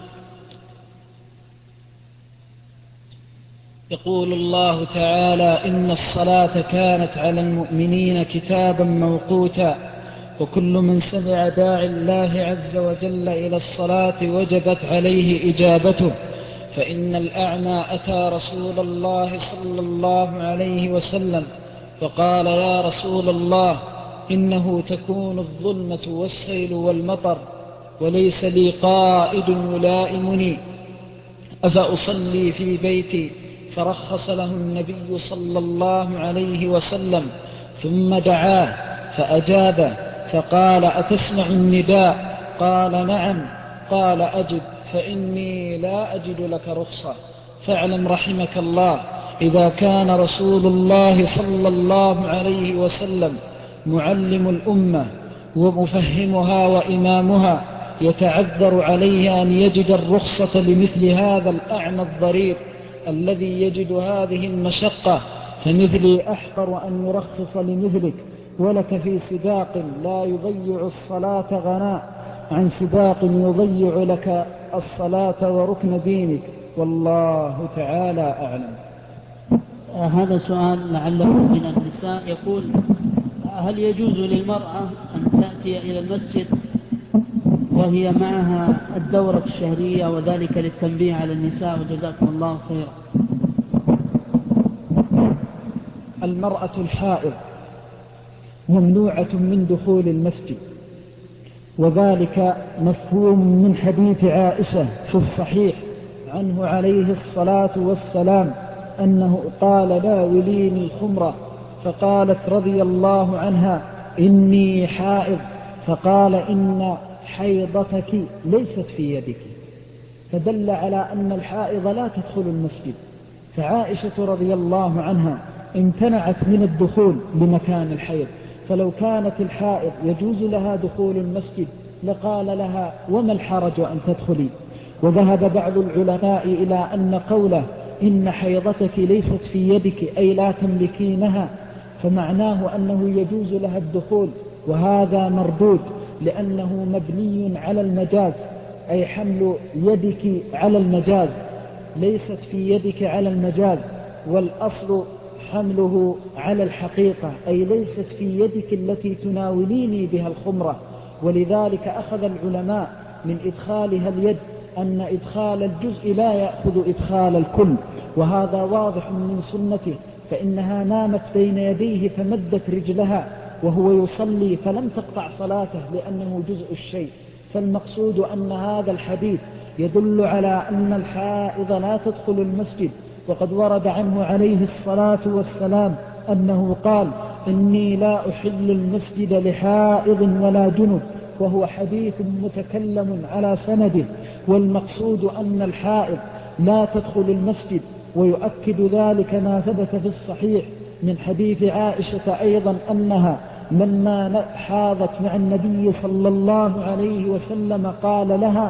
يقول الله تعالى: إن الصلاة كانت على المؤمنين كتابا موقوتا، وكل من سمع داعي الله عز وجل إلى الصلاة وجبت عليه إجابته. فإن الأعمى أتى رسول الله صلى الله عليه وسلم فقال: يا رسول الله، إنه تكون الظلمة والسيل والمطر وليس لي قائد يلائمني، أفأصلي في بيتي؟ فرخص له النبي صلى الله عليه وسلم، ثم دعاه فأجاب فقال: أتسمع النداء؟ قال: نعم. قال: أجب، فإني لا أجد لك رخصة. فاعلم رحمك الله إذا كان رسول الله صلى الله عليه وسلم معلم الأمة ومفهمها وإمامها يتعذر عليه أن يجد الرخصة لمثل هذا الأعمى الضرير الذي يجد هذه المشقة، فمثلي أحقر أن يرخص لمثلك، ولك في سباق لا يضيع الصلاة غناء عن سباق يضيع لك الصلاة وركن دينك، والله تعالى أعلم. هذا سؤال لعله من النساء، يقول: هل يجوز للمرأة أن تأتي إلى المسجد وهي معها الدورة الشهرية، وذلك للتنبيه على النساء؟ وجزاكم الله خيرا. المرأة الحائض ممنوعة من دخول المسجد، وذلك مفهوم من حديث عائشة في الصحيح عنه عليه الصلاة والسلام أنه قال: لا وليني الخمرة، فقالت رضي الله عنها: إني حائض، فقال: إن حيضتك ليست في يدك، فدل على أن الحائض لا تدخل المسجد. فعائشة رضي الله عنها امتنعت من الدخول لمكان الحيض، فلو كانت الحائض يجوز لها دخول المسجد لقال لها: وما الحرج أن تدخلي؟ وذهب بعض العلماء إلى أن قوله إن حيضتك ليست في يدك أي لا تملكينها، فمعناه أنه يجوز لها الدخول، وهذا مردود لأنه مبني على المجاز، أي حمل يدك على المجاز، ليست في يدك على المجاز، والأصل حمله على الحقيقة، أي ليست في يدك التي تناوليني بها الخمرة. ولذلك أخذ العلماء من إدخالها اليد أن إدخال الجزء لا يأخذ إدخال الكل، وهذا واضح من سنته، فإنها نامت بين يديه فمدت رجلها وهو يصلي فلم تقطع صلاته لأنه جزء الشيء. فالمقصود أن هذا الحديث يدل على أن الحائض لا تدخل المسجد، وقد ورد عنه عليه الصلاة والسلام أنه قال: إني لا أحل المسجد لحائض ولا جنب، وهو حديث متكلم على سنده. والمقصود أن الحائض لا تدخل المسجد، ويؤكد ذلك ما ثبت في الصحيح من حديث عائشة أيضا أنها لما حاضت مع النبي صلى الله عليه وسلم قال لها: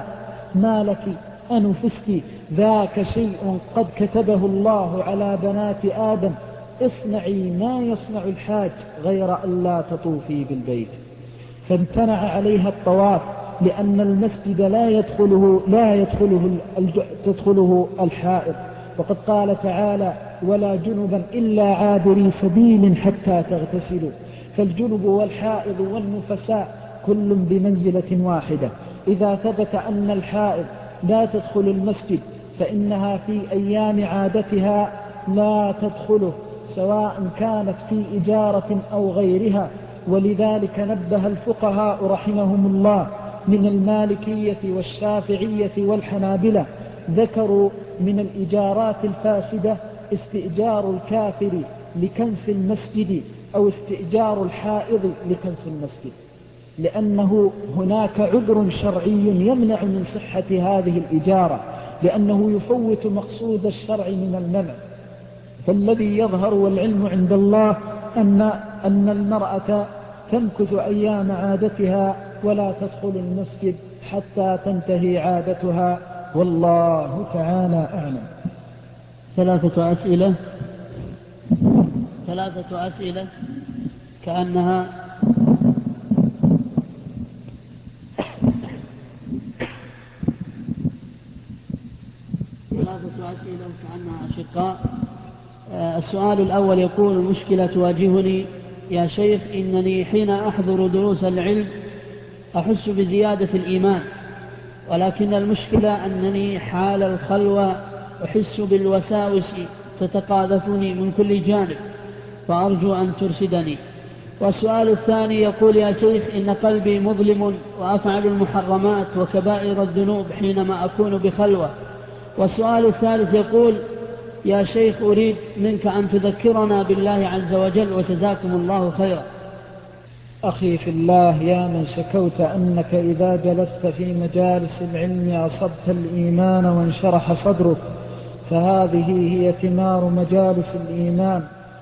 ما لك أنفست، ذاك شيء قد كتبه الله على بنات آدم، اصنعي ما يصنع الحاج غير أن لا تطوفي بالبيت. فامتنع عليها الطواف لأن المسجد لا يدخله, لا يدخله, تدخله الحائض، وقد قال تعالى ولا جنبا إلا عابري سبيل حتى تغتسلوا. فالجنب والحائض والنفساء كل بمنزلة واحدة. إذا ثبت أن الحائض لا تدخل المسجد فإنها في أيام عادتها لا تدخله، سواء كانت في إجارة أو غيرها. ولذلك نبه الفقهاء رحمهم الله من المالكية والشافعية والحنابلة، ذكروا من الإجارات الفاسدة استئجار الكافر لكنس المسجد أو استئجار الحائض لكنس المسجد، لأنه هناك عذر شرعي يمنع من صحة هذه الإجارة، لأنه يفوت مقصود الشرع من المنع. فالذي يظهر والعلم عند الله أن, أن المرأة تمكث أيام عادتها ولا تدخل المسجد حتى تنتهي عادتها، والله تعالى أعلم. ثلاثة أسئلة ثلاثة أسئلة كأنها ثلاثة أسئلة كأنها أشقاء. السؤال الأول يقول: المشكلة تواجهني يا شيخ، إنني حين أحضر دروس العلم أحس بزيادة الإيمان، ولكن المشكلة أنني حال الخلوة أحس بالوساوس تتقاذفني من كل جانب، فأرجو أن ترشدني. والسؤال الثاني يقول: يا شيخ، إن قلبي مظلم وأفعل المحرمات وكبائر الذنوب حينما أكون بخلوة. والسؤال الثالث يقول: يا شيخ، أريد منك أن تذكرنا بالله عز وجل، وجزاكم الله خيرا. أخي في الله، يا من شكوت أنك إذا جلست في مجالس العلم أصبت الإيمان وانشرح صدرك، فهذه هي ثمار مجالس الإيمان،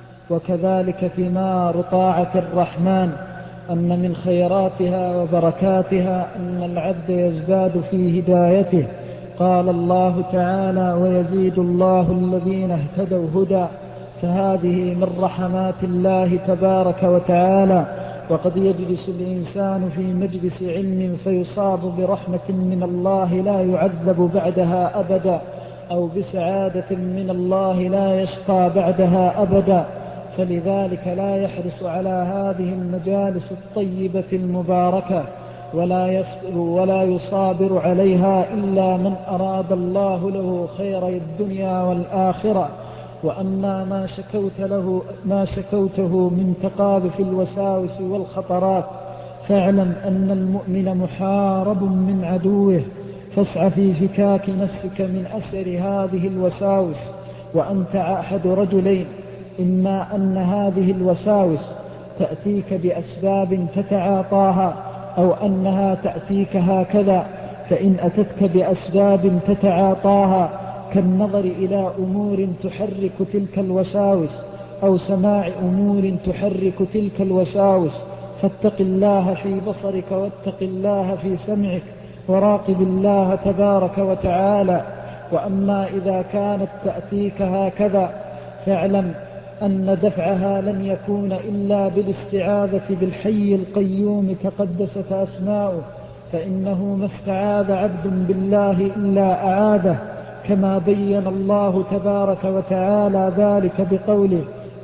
وكذلك ثمار طاعة الرحمن، أن من خيراتها وبركاتها أن العبد يزداد في هدايته. قال الله تعالى: ويزيد الله الذين اهتدوا هدى. فهذه من رحمات الله تبارك وتعالى. وقد يجلس الإنسان في مجلس علم فيصاب برحمة من الله لا يعذب بعدها أبدا، أو بسعادة من الله لا يشقى بعدها أبدا. فلذلك لا يحرص على هذه المجالس الطيبة المباركة ولا يصبر ولا يصابر عليها إلا من أراد الله له خير الدنيا والآخرة. وأما ما شكوت له ما شكوته من تقاذف الوساوس والخطرات، فاعلم أن المؤمن محارب من عدوه، فاسع في فكاك نفسك من أثر هذه الوساوس. وأنت أحد رجلين: إما أن هذه الوساوس تأتيك بأسباب تتعاطاها، أو أنها تأتيك هكذا. فإن أتتك بأسباب تتعاطاها كالنظر إلى أمور تحرك تلك الوساوس، أو سماع أمور تحرك تلك الوساوس، فاتق الله في بصرك واتق الله في سمعك، وراقب الله تبارك وتعالى. وأما إذا كانت تأتيك هكذا فاعلم أن دفعها لن يكون إلا بالاستعاذة بالحي القيوم تقدست أسماؤه، فإنه ما استعاذ عبد بالله إلا أعاذه، كما بين الله تبارك وتعالى ذلك بقوله: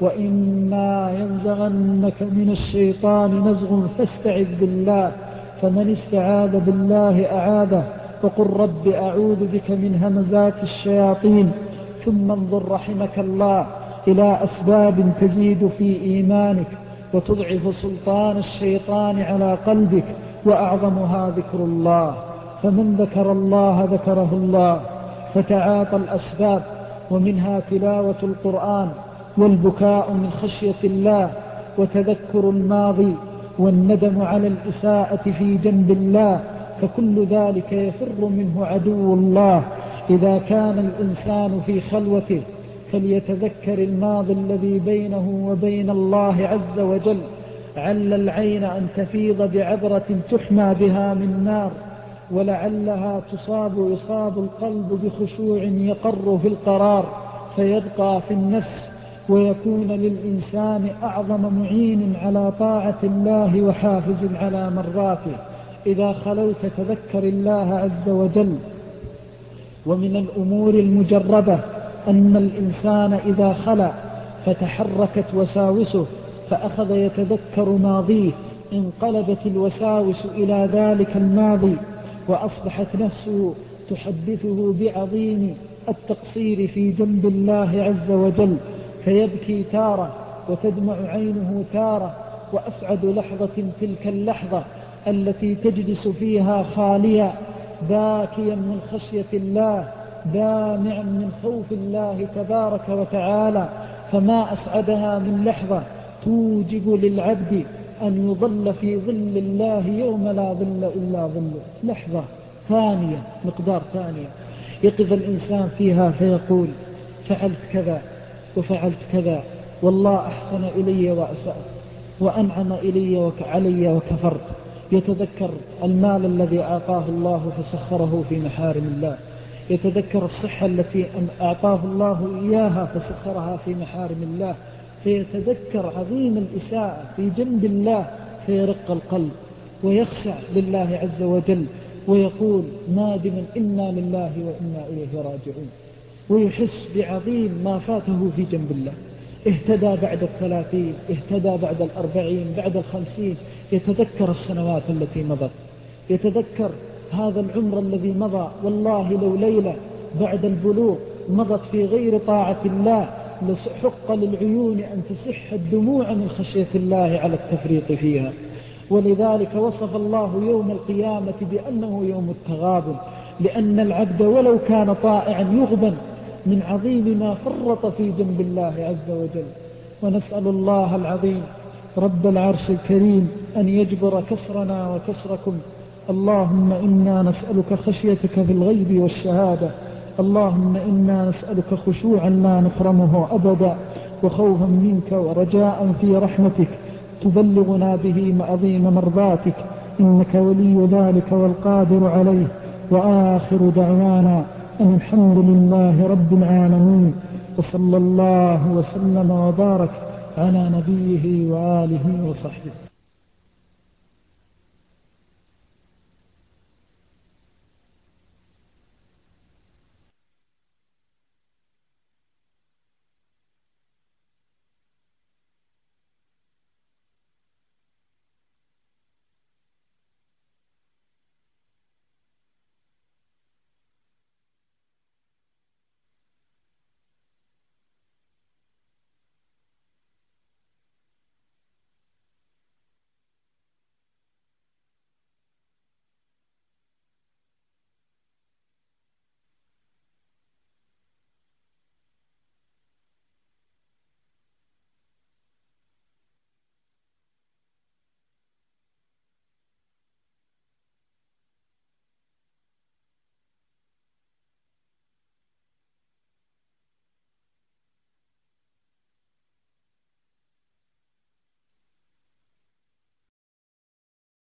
وإما ينزغنك من الشيطان نزغ فاستعذ بالله. فمن استعاذ بالله أعاذه. وقل رب أعوذ بك من همزات الشياطين. ثم انظر رحمك الله إلى أسباب تزيد في إيمانك وتضعف سلطان الشيطان على قلبك، وأعظمها ذكر الله. فمن ذكر الله ذكره الله. فتعاطى الأسباب، ومنها تلاوة القرآن، والبكاء من خشية الله، وتذكر الماضي، والندم على الإساءة في جنب الله، فكل ذلك يفر منه عدو الله. إذا كان الإنسان في خلوته فليتذكر الماضي الذي بينه وبين الله عز وجل، عل العين أن تفيض بعبرة تحمى بها من نار، ولعلها تصاب يصاب القلب بخشوع يقر في القرار فيبقى في النفس، ويكون للإنسان أعظم معين على طاعة الله وحافز على مرضاته. إذا خلوت تذكر الله عز وجل. ومن الأمور المجربة أن الإنسان إذا خلى فتحركت وساوسه فأخذ يتذكر ماضيه انقلبت الوساوس إلى ذلك الماضي، وأصبحت نفسه تحدثه بعظيم التقصير في جنب الله عز وجل، فيبكي تارة وتدمع عينه تارة. وأسعد لحظة تلك اللحظة التي تجلس فيها خاليا باكيا من خشية الله دامعا من خوف الله تبارك وتعالى. فما أسعدها من لحظة توجب للعبد أن يظل في ظل الله يوم لا ظل إلا ظله. لحظة ثانية مقدار ثانية يقف الإنسان فيها فيقول فعلت كذا وفعلت كذا، والله أحسن إلي وأسأت وأنعم إلي وعلي وكفرت. يتذكر المال الذي أعطاه الله فسخره في محارم الله، يتذكر الصحة التي أعطاه الله إياها فسخرها في محارم الله، فيتذكر عظيم الإساءة في جنب الله فيرق القلب ويخشع لله عز وجل ويقول نادما إنا لله وإنا إليه راجعون، ويحس بعظيم ما فاته في جنب الله. اهتدى بعد الثلاثين، اهتدى بعد الأربعين، بعد الخمسين، يتذكر السنوات التي مضت، يتذكر هذا العمر الذي مضى والله لو ليلة بعد البلوغ مضت في غير طاعة الله لحق للعيون أن تسح الدموع من خشية الله على التفريط فيها. ولذلك وصف الله يوم القيامة بأنه يوم التغابن، لأن العبد ولو كان طائعا يغبن من عظيم ما فرط في جنب الله عز وجل. ونسأل الله العظيم رب العرش الكريم أن يجبر كسرنا وكسركم. اللهم إنا نسألك خشيتك في الغيب والشهادة، اللهم إنا نسألك خشوعا لا نحرمه أبدا، وخوفا منك ورجاء في رحمتك تبلغنا به عظيم مرضاتك، إنك ولي ذلك والقادر عليه. وآخر دعوانا أن الحمد لله رب العالمين، وصلى الله وسلم وبارك على نبيه وآله وصحبه.